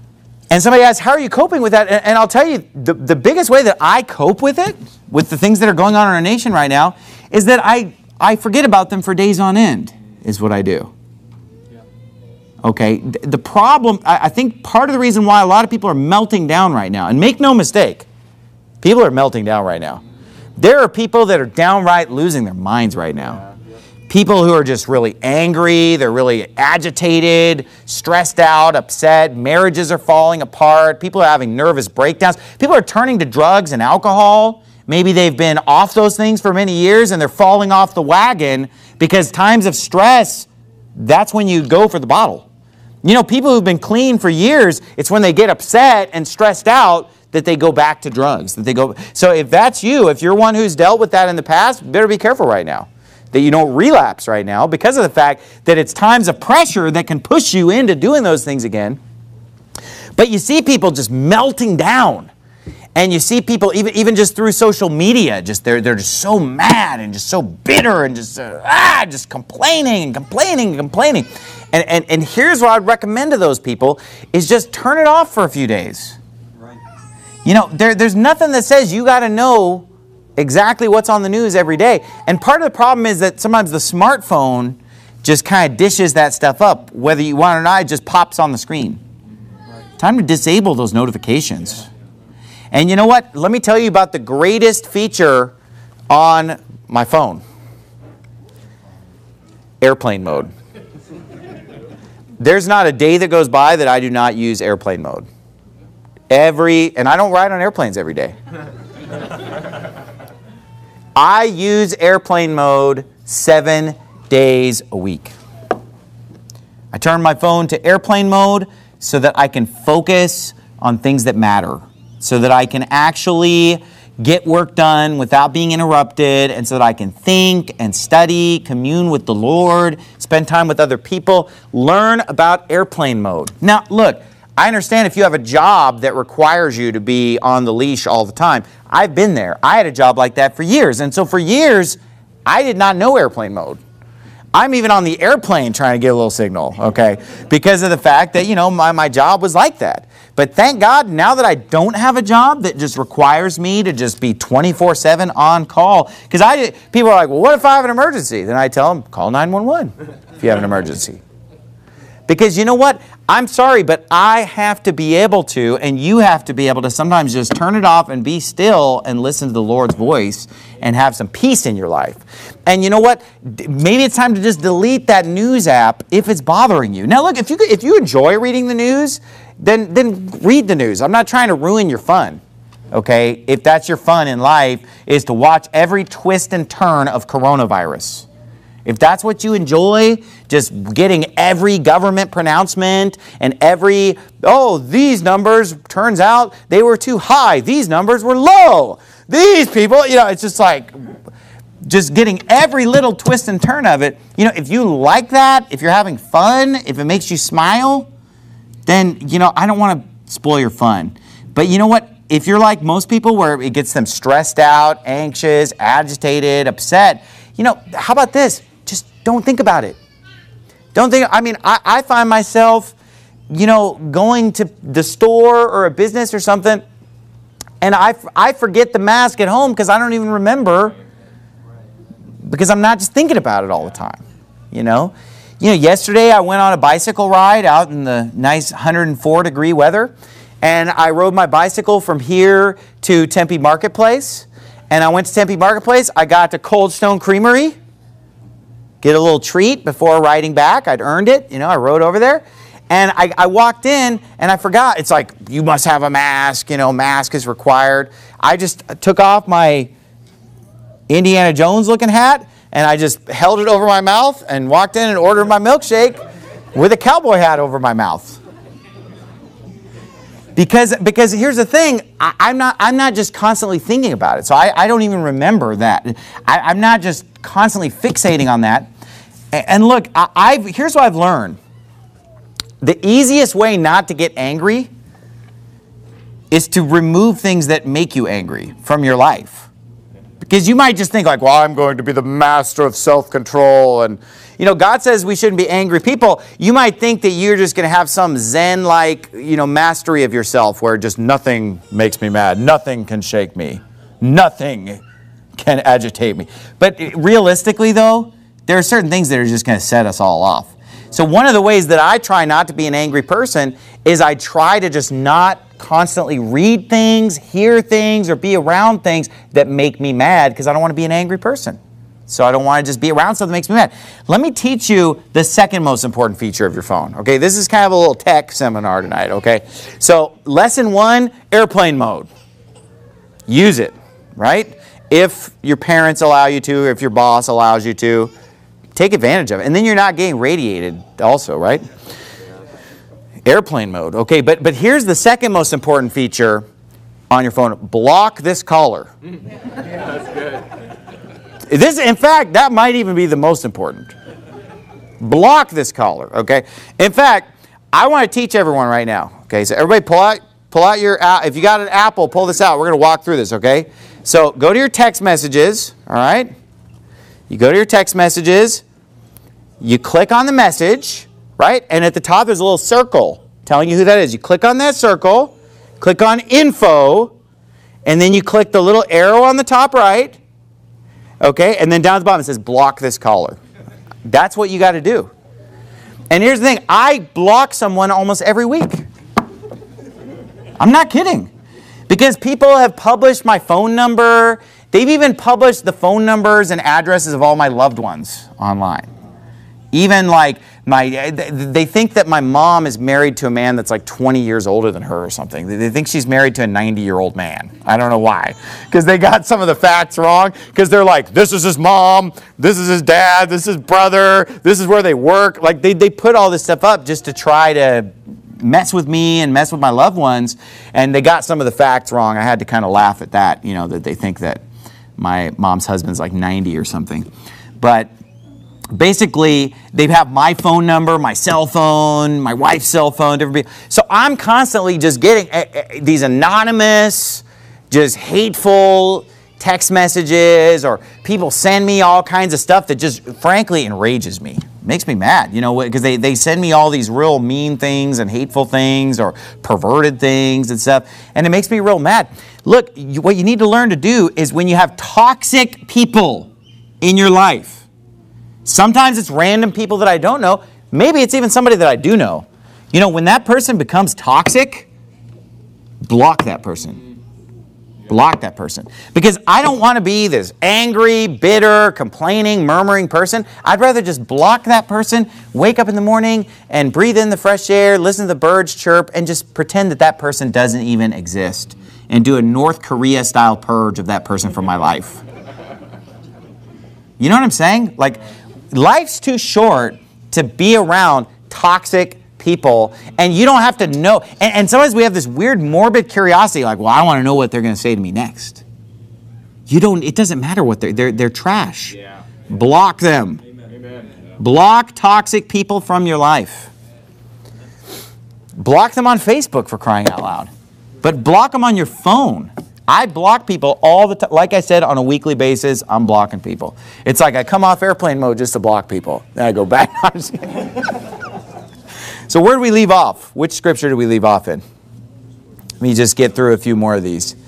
And somebody asks, how are you coping with that? And I'll tell you, the biggest way that I cope with it, with the things that are going on in our nation right now, is that I forget about them for days on end, is what I do. Okay, the problem, I think part of the reason why a lot of people are melting down right now, and make no mistake, people are melting down right now. There are people that are downright losing their minds right now. People who are just really angry, they're really agitated, stressed out, upset, marriages are falling apart, people are having nervous breakdowns, people are turning to drugs and alcohol. Maybe they've been off those things for many years and they're falling off the wagon because times of stress, that's when you go for the bottle. You know, people who've been clean for years, it's when they get upset and stressed out that they go back to drugs. So if that's you, if you're one who's dealt with that in the past, you better be careful right now. That you don't relapse right now because of the fact that it's times of pressure that can push you into doing those things again. But you see people just melting down. And you see people, even just through social media, they're just so mad and just so bitter and just complaining and complaining and complaining. And here's what I'd recommend to those people is just turn it off for a few days. Right. You know, there's nothing that says you got to know exactly what's on the news every day. And part of the problem is that sometimes the smartphone just kind of dishes that stuff up. Whether you want it or not, it just pops on the screen. Right. Time to disable those notifications. And you know what? Let me tell you about the greatest feature on my phone. Airplane mode. There's not a day that goes by that I do not use airplane mode. And I don't ride on airplanes every day. I use airplane mode 7 days a week. I turn my phone to airplane mode so that I can focus on things that matter, so that I can actually get work done without being interrupted, and so that I can think and study, commune with the Lord, spend time with other people, learn about airplane mode. Now, look, I understand if you have a job that requires you to be on the leash all the time. I've been there. I had a job like that for years. And so for years, I did not know airplane mode. I'm even on the airplane trying to get a little signal, okay, because of the fact that, you know, my job was like that. But thank God, now that I don't have a job that just requires me to just be 24/7 on call, because people are like, well, what if I have an emergency? Then I tell them, call 911 if you have an emergency. Because you know what? I'm sorry, but I have to be able to, and you have to be able to sometimes just turn it off and be still and listen to the Lord's voice and have some peace in your life. And you know what? Maybe it's time to just delete that news app if it's bothering you. Now look, if you enjoy reading the news, then read the news. I'm not trying to ruin your fun. Okay? If that's your fun in life, is to watch every twist and turn of coronavirus. If that's what you enjoy, just getting every government pronouncement and these numbers, turns out they were too high. These numbers were low. These people, it's just like, just getting every little twist and turn of it. If you like that, if you're having fun, if it makes you smile, then, I don't want to spoil your fun. But you know what? If you're like most people where it gets them stressed out, anxious, agitated, upset, how about this? Just don't think about it. I find myself, going to the store or a business or something, and I forget the mask at home because I don't even remember, because I'm not just thinking about it all the time, Yesterday I went on a bicycle ride out in the nice 104-degree weather, and I rode my bicycle from here to Tempe Marketplace, and I went to Tempe Marketplace. I got to Cold Stone Creamery, get a little treat before riding back. I'd earned it. I rode over there. And I walked in, and I forgot. It's like, you must have a mask. Mask is required. I just took off my Indiana Jones-looking hat, and I just held it over my mouth and walked in and ordered my milkshake with a cowboy hat over my mouth. Because here's the thing, I'm not just constantly thinking about it. So I don't even remember that. I'm not just constantly fixating on that. And look, here's what I've learned. The easiest way not to get angry is to remove things that make you angry from your life. Because you might just think like, well, I'm going to be the master of self-control. And, God says we shouldn't be angry people. You might think that you're just going to have some Zen-like, mastery of yourself where just nothing makes me mad. Nothing can shake me. Nothing can agitate me. But realistically, though, there are certain things that are just going to set us all off. So one of the ways that I try not to be an angry person is I try to just not constantly read things, hear things, or be around things that make me mad because I don't want to be an angry person. So I don't want to just be around stuff that makes me mad. Let me teach you the second most important feature of your phone. Okay, this is kind of a little tech seminar tonight, okay? So lesson 1, airplane mode. Use it, right? If your parents allow you to, if your boss allows you to, take advantage of it. And then you're not getting radiated also, right? Airplane mode. Okay, but here's the second most important feature on your phone. Block this caller. That's good. In fact, that might even be the most important. Block this caller, okay? In fact, I want to teach everyone right now. Okay, so everybody pull out your, if you got an Apple, pull this out. We're going to walk through this, okay? So go to your text messages, all right? You go to your text messages, you click on the message, right? And at the top there's a little circle telling you who that is. You click on that circle, click on info, and then you click the little arrow on the top right, okay? And then down at the bottom it says block this caller. That's what you got to do. And here's the thing, I block someone almost every week. I'm not kidding. Because people have published my phone number. They've even published the phone numbers and addresses of all my loved ones online. Even like they think that my mom is married to a man that's like 20 years older than her or something. They think she's married to a 90-year-old man. I don't know why. Because they got some of the facts wrong. Because they're like, this is his mom, this is his dad, this is his brother, this is where they work. Like they put all this stuff up just to try to mess with me and mess with my loved ones. And they got some of the facts wrong. I had to kind of laugh at that, that they think that my mom's husband's like 90 or something. But basically, they have my phone number, my cell phone, my wife's cell phone, different people. So I'm constantly just getting these anonymous, just hateful text messages, or people send me all kinds of stuff that just frankly enrages me. Makes me mad, because they send me all these real mean things and hateful things or perverted things and stuff, and it makes me real mad. Look, what you need to learn to do is when you have toxic people in your life, sometimes it's random people that I don't know, maybe it's even somebody that I do know. When that person becomes toxic, block that person. Block that person. Because I don't want to be this angry, bitter, complaining, murmuring person. I'd rather just block that person, wake up in the morning and breathe in the fresh air, listen to the birds chirp, and just pretend that that person doesn't even exist. And do a North Korea-style purge of that person from my life. You know what I'm saying? Like, life's too short to be around toxic people, and you don't have to know. And sometimes we have this weird morbid curiosity, like, well, I want to know what they're going to say to me next. It doesn't matter what they're trash. Yeah. Block them. Amen. Block toxic people from your life. Block them on Facebook, for crying out loud. But block them on your phone. I block people all the time. Like I said, on a weekly basis, I'm blocking people. It's like I come off airplane mode just to block people. Then I go back. So where do we leave off? Which scripture do we leave off in? Let me just get through a few more of these.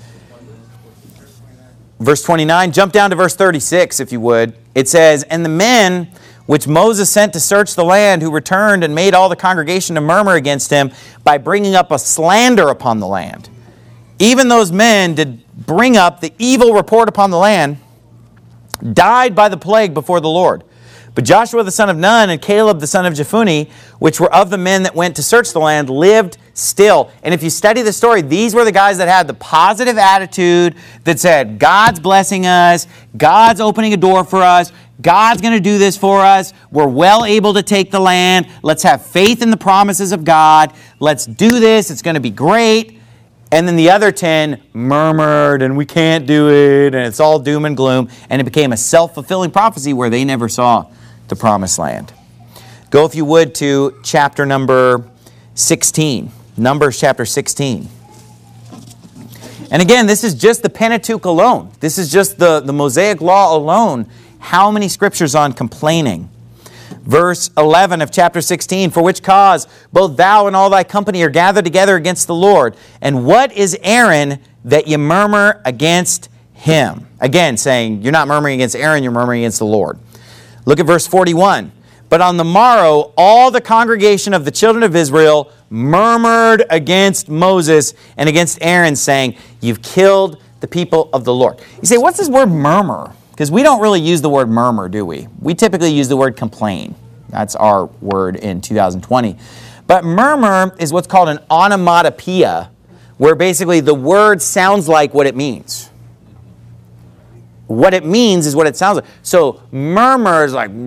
Verse 29, jump down to verse 36 if you would. It says, and the men which Moses sent to search the land, who returned and made all the congregation to murmur against him by bringing up a slander upon the land. Even those men did bring up the evil report upon the land, died by the plague before the Lord. But Joshua the son of Nun and Caleb the son of Jephunneh, which were of the men that went to search the land, lived still. And if you study the story, these were the guys that had the positive attitude that said, God's blessing us, God's opening a door for us, God's going to do this for us, we're well able to take the land, let's have faith in the promises of God, let's do this, it's going to be great. And then the other 10 murmured, and we can't do it, and it's all doom and gloom. And it became a self-fulfilling prophecy where they never saw the promised land. Go, if you would, to chapter number 16. Numbers chapter 16. And again, this is just the Pentateuch alone. This is just the Mosaic Law alone. How many scriptures on complaining? Verse 11 of chapter 16, for which cause both thou and all thy company are gathered together against the Lord. And what is Aaron that ye murmur against him? Again, saying, you're not murmuring against Aaron, you're murmuring against the Lord. Look at verse 41. But on the morrow, all the congregation of the children of Israel murmured against Moses and against Aaron, saying, you've killed the people of the Lord. You say, what's this word murmur? Because we don't really use the word murmur, do we? We typically use the word complain. That's our word in 2020. But murmur is what's called an onomatopoeia, where basically the word sounds like what it means. What it means is what it sounds like. So murmur is like,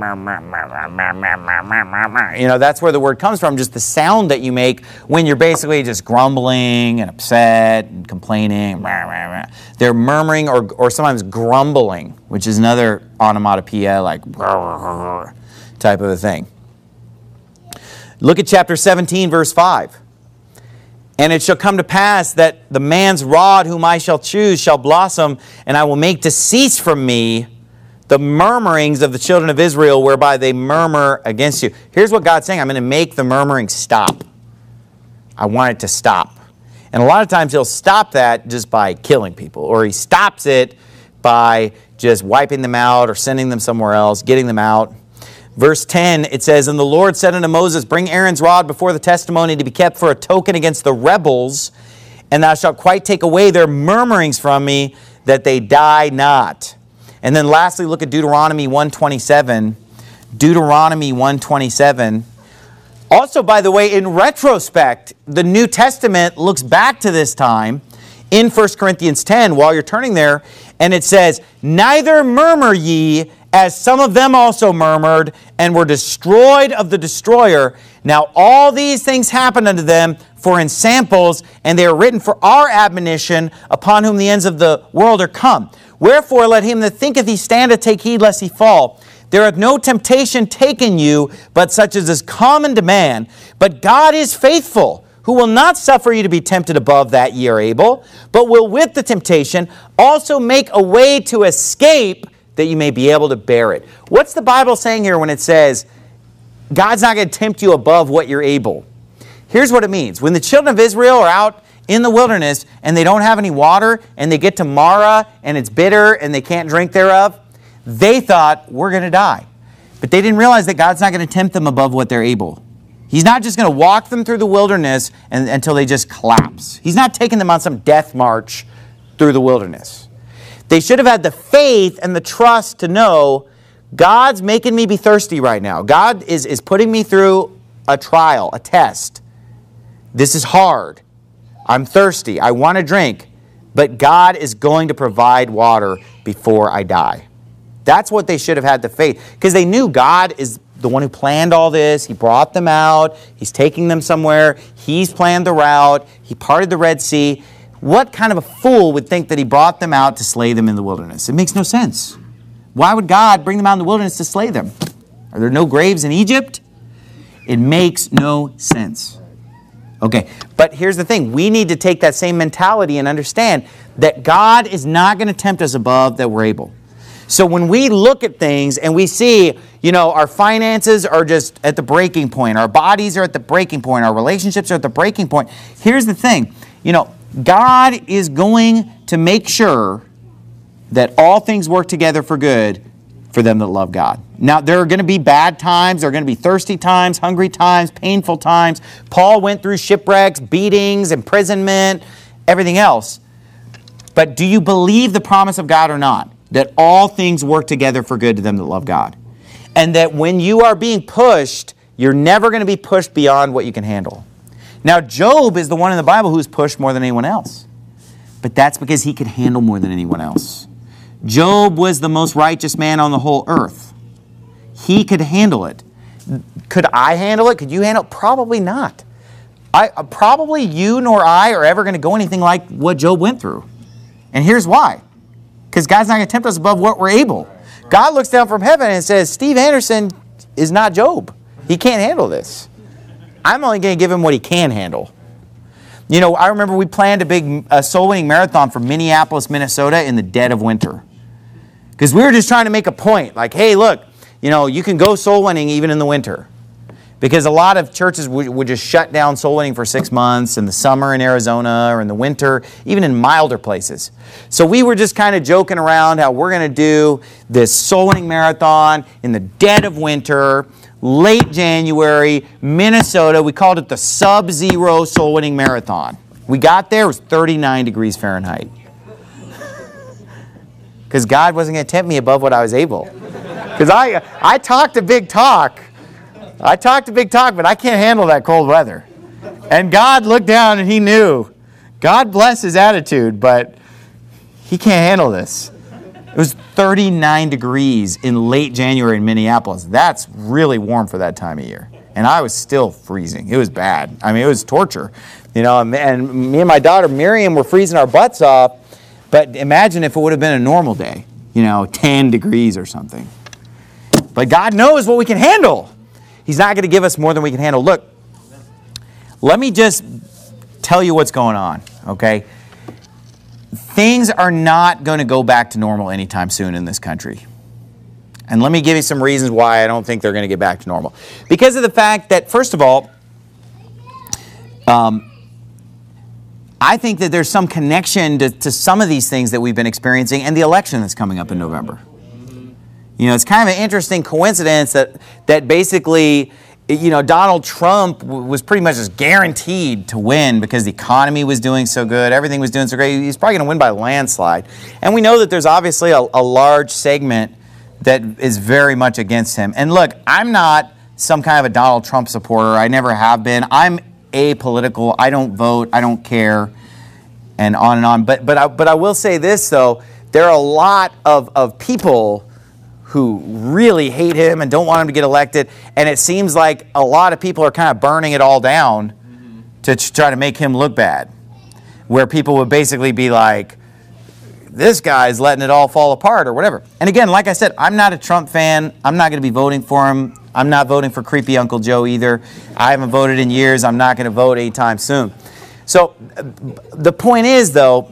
that's where the word comes from, just the sound that you make when you're basically just grumbling and upset and complaining. They're murmuring or sometimes grumbling, which is another onomatopoeia, like type of a thing. Look at chapter 17, verse 5. And it shall come to pass that the man's rod whom I shall choose shall blossom, and I will make to cease from me the murmurings of the children of Israel, whereby they murmur against you. Here's what God's saying. I'm going to make the murmuring stop. I want it to stop. And a lot of times he'll stop that just by killing people, or he stops it by just wiping them out or sending them somewhere else, getting them out. Verse 10, it says, and the Lord said unto Moses, bring Aaron's rod before the testimony to be kept for a token against the rebels, and thou shalt quite take away their murmurings from me, that they die not. And then lastly, look at Deuteronomy 1:27. Deuteronomy 1:27. Also, by the way, in retrospect, the New Testament looks back to this time in 1 Corinthians 10 while you're turning there, and it says, neither murmur ye, as some of them also murmured, and were destroyed of the destroyer. Now all these things happened unto them for in samples, and they are written for our admonition, upon whom the ends of the world are come. Wherefore let him that thinketh he standeth take heed lest he fall. There hath no temptation taken you, but such as is common to man. But God is faithful, who will not suffer you to be tempted above that ye are able, but will with the temptation also make a way to escape, that you may be able to bear it. What's the Bible saying here when it says, God's not going to tempt you above what you're able? Here's what it means. When the children of Israel are out in the wilderness and they don't have any water and they get to Marah and it's bitter and they can't drink thereof, they thought, we're going to die. But they didn't realize that God's not going to tempt them above what they're able. He's not just going to walk them through the wilderness until they just collapse. He's not taking them on some death march through the wilderness. They should have had the faith and the trust to know, God's making me be thirsty right now. God is putting me through a trial, a test. This is hard. I'm thirsty. I want to drink. But God is going to provide water before I die. That's what they should have had the faith. Because they knew God is the one who planned all this. He brought them out. He's taking them somewhere. He's planned the route. He parted the Red Sea. What kind of a fool would think that he brought them out to slay them in the wilderness? It makes no sense. Why would God bring them out in the wilderness to slay them? Are there no graves in Egypt? It makes no sense. Okay, but here's the thing. We need to take that same mentality and understand that God is not going to tempt us above that we're able. So when we look at things and we see, our finances are just at the breaking point, our bodies are at the breaking point, our relationships are at the breaking point. Here's the thing. God is going to make sure that all things work together for good for them that love God. Now, there are going to be bad times. There are going to be thirsty times, hungry times, painful times. Paul went through shipwrecks, beatings, imprisonment, everything else. But do you believe the promise of God or not? That all things work together for good to them that love God. And that when you are being pushed, you're never going to be pushed beyond what you can handle. Now, Job is the one in the Bible who's pushed more than anyone else. But that's because he could handle more than anyone else. Job was the most righteous man on the whole earth. He could handle it. Could I handle it? Could you handle it? Probably not. Probably you nor I are ever going to go anything like what Job went through. And here's why. Because God's not going to tempt us above what we're able. God looks down from heaven and says, Steve Anderson is not Job. He can't handle this. I'm only going to give him what he can handle. You know, I remember we planned a big soul winning marathon for Minneapolis, Minnesota in the dead of winter. Because we were just trying to make a point. Like, hey, look, you know, you can go soul winning even in the winter. Because a lot of churches would just shut down soul winning for 6 months in the summer in Arizona or in the winter, even in milder places. So we were just kind of joking around how we're going to do this soul winning marathon in the dead of winter, late January, Minnesota. We called it the Sub-Zero Soul Winning Marathon. We got there, it was 39 degrees Fahrenheit. Because God wasn't going to tempt me above what I was able. Because I talked a big talk. I talked a big talk, but I can't handle that cold weather. And God looked down and He knew. God bless His attitude, but He can't handle this. It was 39 degrees in late January in Minneapolis. That's really warm for that time of year. And I was still freezing. It was bad. I mean, it was torture. You know, and me and my daughter Miriam were freezing our butts off. But imagine if it would have been a normal day, you know, 10 degrees or something. But God knows what we can handle. He's not going to give us more than we can handle. Look, let me just tell you what's going on, okay? Things are not going to go back to normal anytime soon in this country. And let me give you some reasons why I don't think they're going to get back to normal. Because of the fact that, first of all, I think that there's some connection to some of these things that we've been experiencing and the election that's coming up in November. You know, it's kind of an interesting coincidence that basically, you know, Donald Trump was pretty much just guaranteed to win because the economy was doing so good, everything was doing so great. He's probably going to win by a landslide. And we know that there's obviously a large segment that is very much against him. And look, I'm not some kind of a Donald Trump supporter. I never have been. I'm apolitical. I don't vote. I don't care. And on and on. But I will say this, though. There are a lot of people who really hate him and don't want him to get elected. And it seems like a lot of people are kind of burning it all down to try to make him look bad. Where people would basically be like, this guy's letting it all fall apart or whatever. And again, like I said, I'm not a Trump fan. I'm not going to be voting for him. I'm not voting for creepy Uncle Joe either. I haven't voted in years. I'm not going to vote anytime soon. So the point is, though,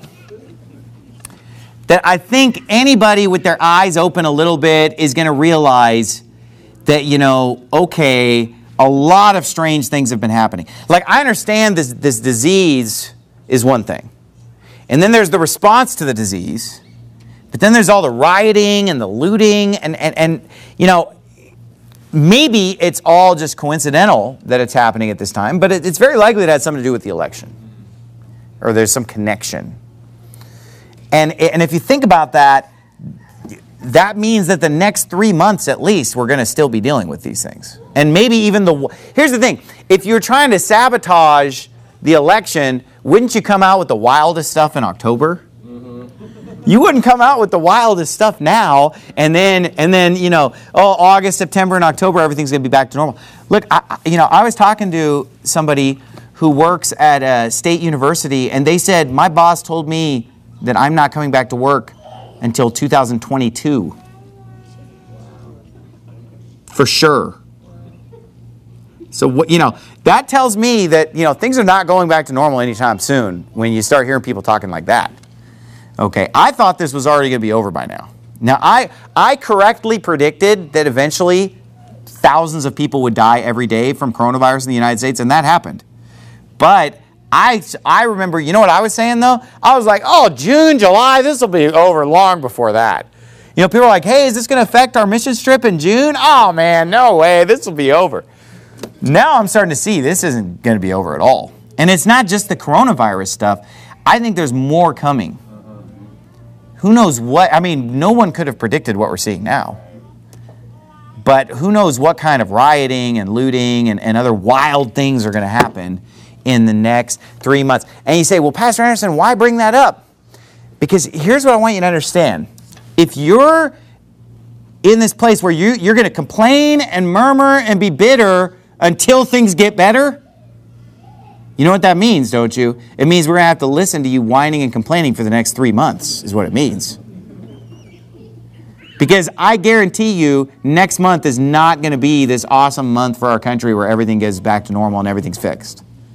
that I think anybody with their eyes open a little bit is going to realize that, you know, okay, a lot of strange things have been happening. Like, I understand this disease is one thing. And then there's the response to the disease. But then there's all the rioting and the looting. And you know, maybe it's all just coincidental that it's happening at this time. But it's very likely it had something to do with the election. Or there's some connection. And if you think about that, that means that the next 3 months at least, we're going to still be dealing with these things. And maybe even here's the thing. If you're trying to sabotage the election, wouldn't you come out with the wildest stuff in October? Mm-hmm. You wouldn't come out with the wildest stuff now, and then you know, August, September, and October, everything's going to be back to normal. Look, I was talking to somebody who works at a state university, and they said, my boss told me that I'm not coming back to work until 2022. For sure. So, you know, that tells me that, you know, things are not going back to normal anytime soon when you start hearing people talking like that. Okay, I thought this was already going to be over by now. Now, I correctly predicted that eventually thousands of people would die every day from coronavirus in the United States, and that happened. But I remember, you know what I was saying, though? I was like, oh, June, July, this will be over long before that. You know, people are like, hey, is this going to affect our mission trip in June? Oh, man, no way, this will be over. Now I'm starting to see this isn't going to be over at all. And it's not just the coronavirus stuff. I think there's more coming. Who knows what? I mean, no one could have predicted what we're seeing now. But who knows what kind of rioting and looting and other wild things are going to happen in the next 3 months. And you say, well, Pastor Anderson, why bring that up? Because here's what I want you to understand. If you're in this place where you're going to complain and murmur and be bitter until things get better, you know what that means, don't you? It means we're going to have to listen to you whining and complaining for the next 3 months, is what it means. Because I guarantee you, next month is not going to be this awesome month for our country where everything gets back to normal and everything's fixed.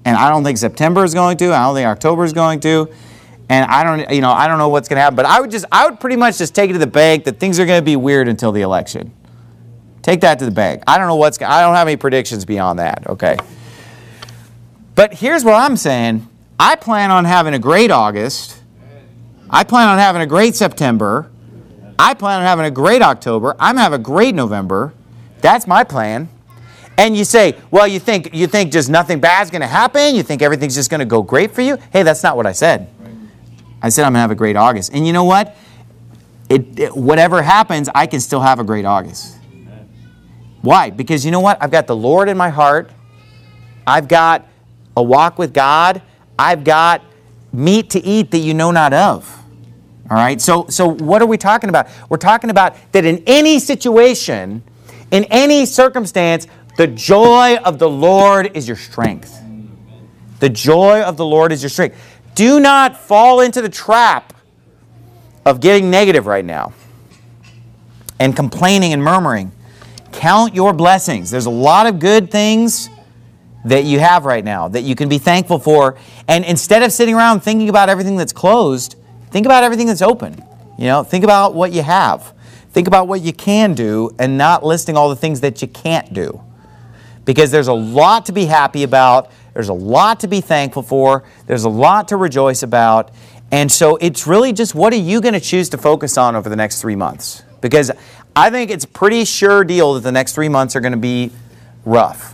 And I don't think September is going to. I don't think October is going to. And I don't know what's going to happen. But I would pretty much just take it to the bank that things are going to be weird until the election. Take that to the bank. I don't have any predictions beyond that, okay? But here's what I'm saying. I plan on having a great August. I plan on having a great September. I plan on having a great October. I'm going to have a great November. That's my plan. And you say, well, you think just nothing bad's going to happen? You think everything's just going to go great for you? Hey, that's not what I said. I said I'm going to have a great August. And you know what? Whatever happens, I can still have a great August. Why? Because you know what? I've got the Lord in my heart. I've got a walk with God. I've got meat to eat that you know not of. All right? So what are we talking about? We're talking about that in any situation, in any circumstance, the joy of the Lord is your strength. The joy of the Lord is your strength. Do not fall into the trap of getting negative right now and complaining and murmuring. Count your blessings. There's a lot of good things that you have right now that you can be thankful for. And instead of sitting around thinking about everything that's closed, think about everything that's open. Think about what you have. Think about what you can do and not listing all the things that you can't do. Because there's a lot to be happy about. There's a lot to be thankful for. There's a lot to rejoice about. And so it's really just what are you going to choose to focus on over the next 3 months? Because I think it's a pretty sure deal that the next 3 months are going to be rough.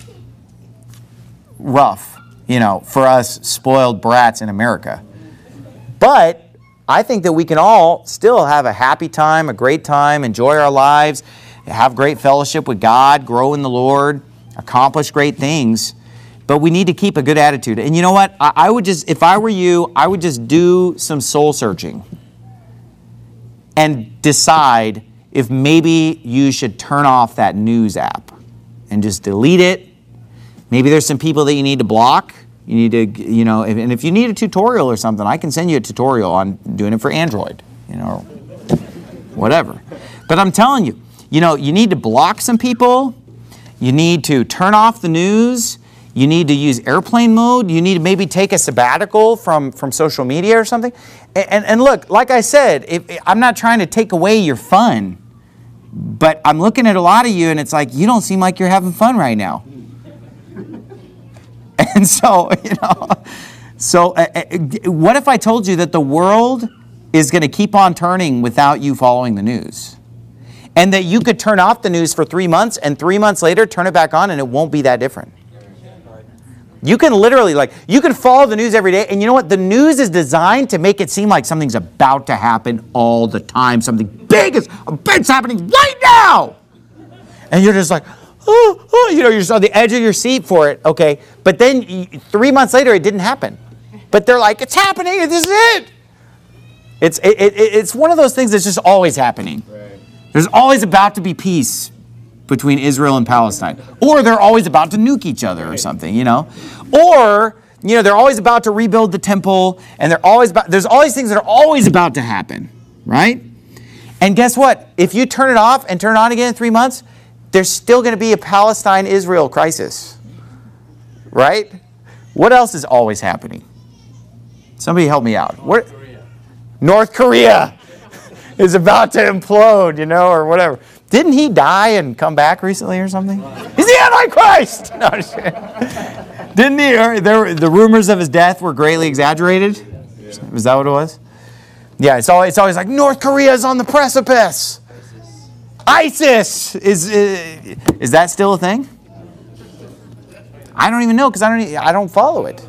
Rough, for us spoiled brats in America. But I think that we can all still have a happy time, a great time, enjoy our lives, have great fellowship with God, grow in the Lord, accomplish great things. But we need to keep a good attitude. And you know what? I would just, if I were you, I would just do some soul searching and decide if maybe you should turn off that news app and just delete it. Maybe there's some people that you need to block. You need to, and if you need a tutorial or something, I can send you a tutorial on doing it for Android, or whatever. But I'm telling you, you need to block some people. You need to turn off the news. You need to use airplane mode. You need to maybe take a sabbatical from social media or something. And look, like I said, I'm not trying to take away your fun, but I'm looking at a lot of you and it's like, you don't seem like you're having fun right now. And so, what if I told you that the world is going to keep on turning without you following the news? And that you could turn off the news for 3 months and 3 months later turn it back on and it won't be that different. You can literally, you can follow the news every day, and you know what? The news is designed to make it seem like something's about to happen all the time. Something big is happening right now! And you're just like, you're just on the edge of your seat for it, okay? But then 3 months later, it didn't happen. But they're like, it's happening, this is it! It's one of those things that's just always happening. Right. There's always about to be peace between Israel and Palestine. Or they're always about to nuke each other or something, Or, they're always about to rebuild the temple, and there's all these things that are always about to happen, right? And guess what? If you turn it off and turn it on again in 3 months, there's still going to be a Palestine-Israel crisis, right? What else is always happening? Somebody help me out. North Korea is about to implode, or whatever. Didn't he die and come back recently or something? He's the Antichrist! No, I'm just kidding. Didn't he? The rumors of his death were greatly exaggerated? Was that what it was? Yeah, it's always like, North Korea is on the precipice. ISIS! Is that still a thing? I don't even know because I don't follow it.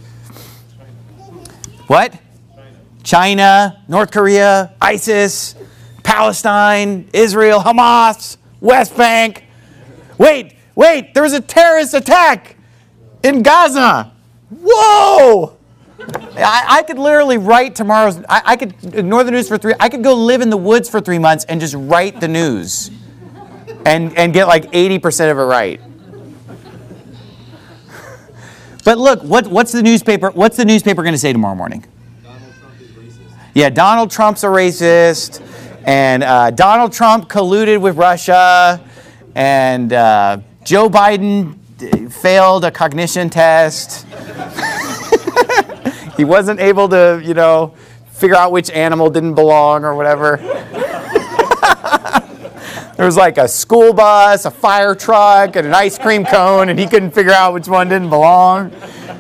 What? China, North Korea, ISIS, Palestine, Israel, Hamas, West Bank. Wait, there was a terrorist attack in Gaza. Whoa! I could literally write tomorrow's, I could ignore the news for I could go live in the woods for 3 months and just write the news and get like 80% of it right. But look, what's the newspaper going to say tomorrow morning? Donald Trump is racist. Yeah, Donald Trump's a racist, and Donald Trump colluded with Russia, and Joe Biden failed a cognition test. He wasn't able to, figure out which animal didn't belong or whatever. There was like a school bus, a fire truck, and an ice cream cone, and he couldn't figure out which one didn't belong.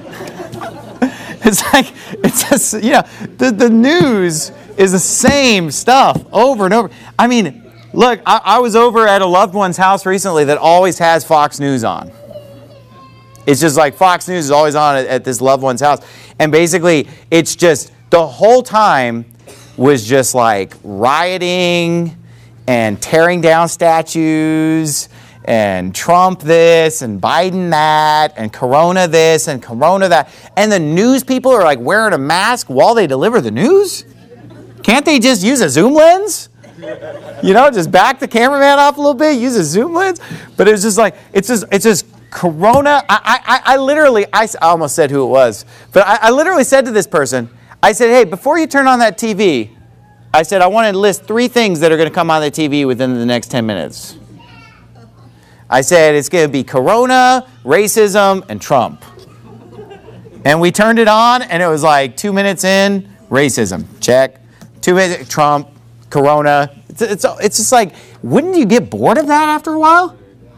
It's just, the news is the same stuff over and over. I mean, look, I was over at a loved one's house recently that always has Fox News on. It's just like Fox News is always on at this loved one's house. And basically, it's just the whole time was just like rioting and tearing down statues and Trump this and Biden that and Corona this and Corona that. And the news people are like wearing a mask while they deliver the news? Can't they just use a zoom lens? Just back the cameraman off a little bit, use a zoom lens? But it's just Corona. I almost said who it was, but I literally said to this person, I said, hey, before you turn on that TV, I said, I want to list 3 things that are going to come on the TV within the next 10 minutes. I said, it's going to be Corona, racism, and Trump. And we turned it on, and it was like 2 minutes in, racism, check. 2 minutes, Trump, Corona. It's just like, wouldn't you get bored of that after a while?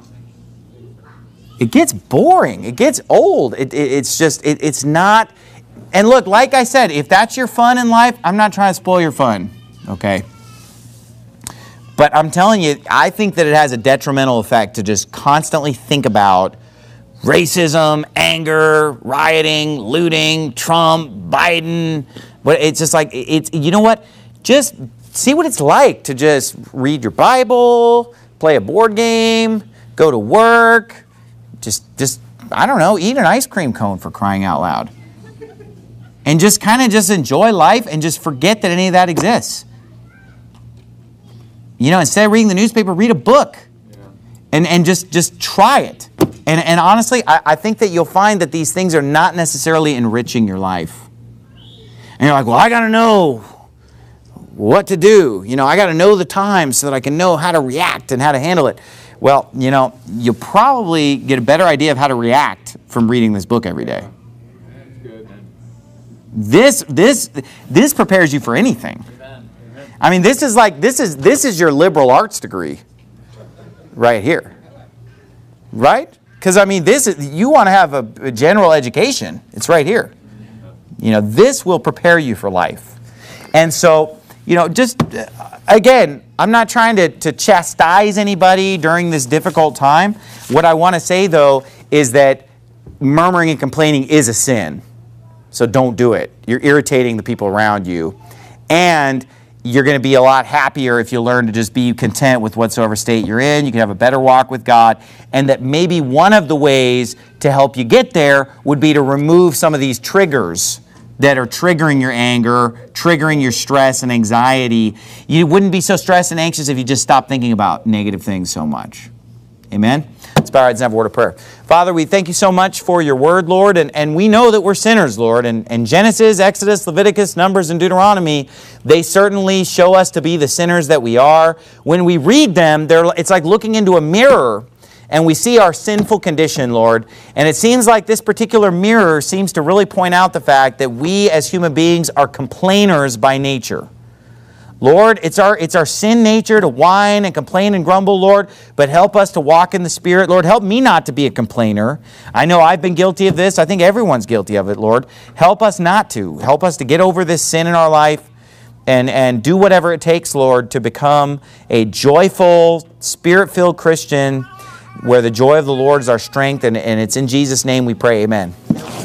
It gets boring. It gets old. It's not. And look, like I said, if that's your fun in life, I'm not trying to spoil your fun, okay? But I'm telling you, I think that it has a detrimental effect to just constantly think about racism, anger, rioting, looting, Trump, Biden. But it's just like, you know what? Just see what it's like to just read your Bible, play a board game, go to work, just I don't know, eat an ice cream cone for crying out loud. And just kind of just enjoy life and just forget that any of that exists. Instead of reading the newspaper, read a book. And just try it. And honestly, I think that you'll find that these things are not necessarily enriching your life. And you're like, well, I got to know what to do. I got to know the times so that I can know how to react and how to handle it. Well, you'll probably get a better idea of how to react from reading this book every day. This prepares you for anything. I mean, this is your liberal arts degree right here. Right? Because I mean, you want to have a general education. It's right here. This will prepare you for life. And so, just again, I'm not trying to chastise anybody during this difficult time. What I want to say though is that murmuring and complaining is a sin. So don't do it. You're irritating the people around you. And you're going to be a lot happier if you learn to just be content with whatsoever state you're in. You can have a better walk with God. And that maybe one of the ways to help you get there would be to remove some of these triggers that are triggering your anger, triggering your stress and anxiety. You wouldn't be so stressed and anxious if you just stopped thinking about negative things so much. Amen? Let's bow our heads and have a word of prayer. Father, we thank you so much for your word, Lord, and we know that we're sinners, Lord. And Genesis, Exodus, Leviticus, Numbers, and Deuteronomy, they certainly show us to be the sinners that we are. When we read them, it's like looking into a mirror and we see our sinful condition, Lord. And it seems like this particular mirror seems to really point out the fact that we as human beings are complainers by nature. Lord, it's our sin nature to whine and complain and grumble, Lord, but help us to walk in the Spirit. Lord, help me not to be a complainer. I know I've been guilty of this. I think everyone's guilty of it, Lord. Help us not to. Help us to get over this sin in our life and do whatever it takes, Lord, to become a joyful, Spirit-filled Christian where the joy of the Lord is our strength, and it's in Jesus' name we pray, amen.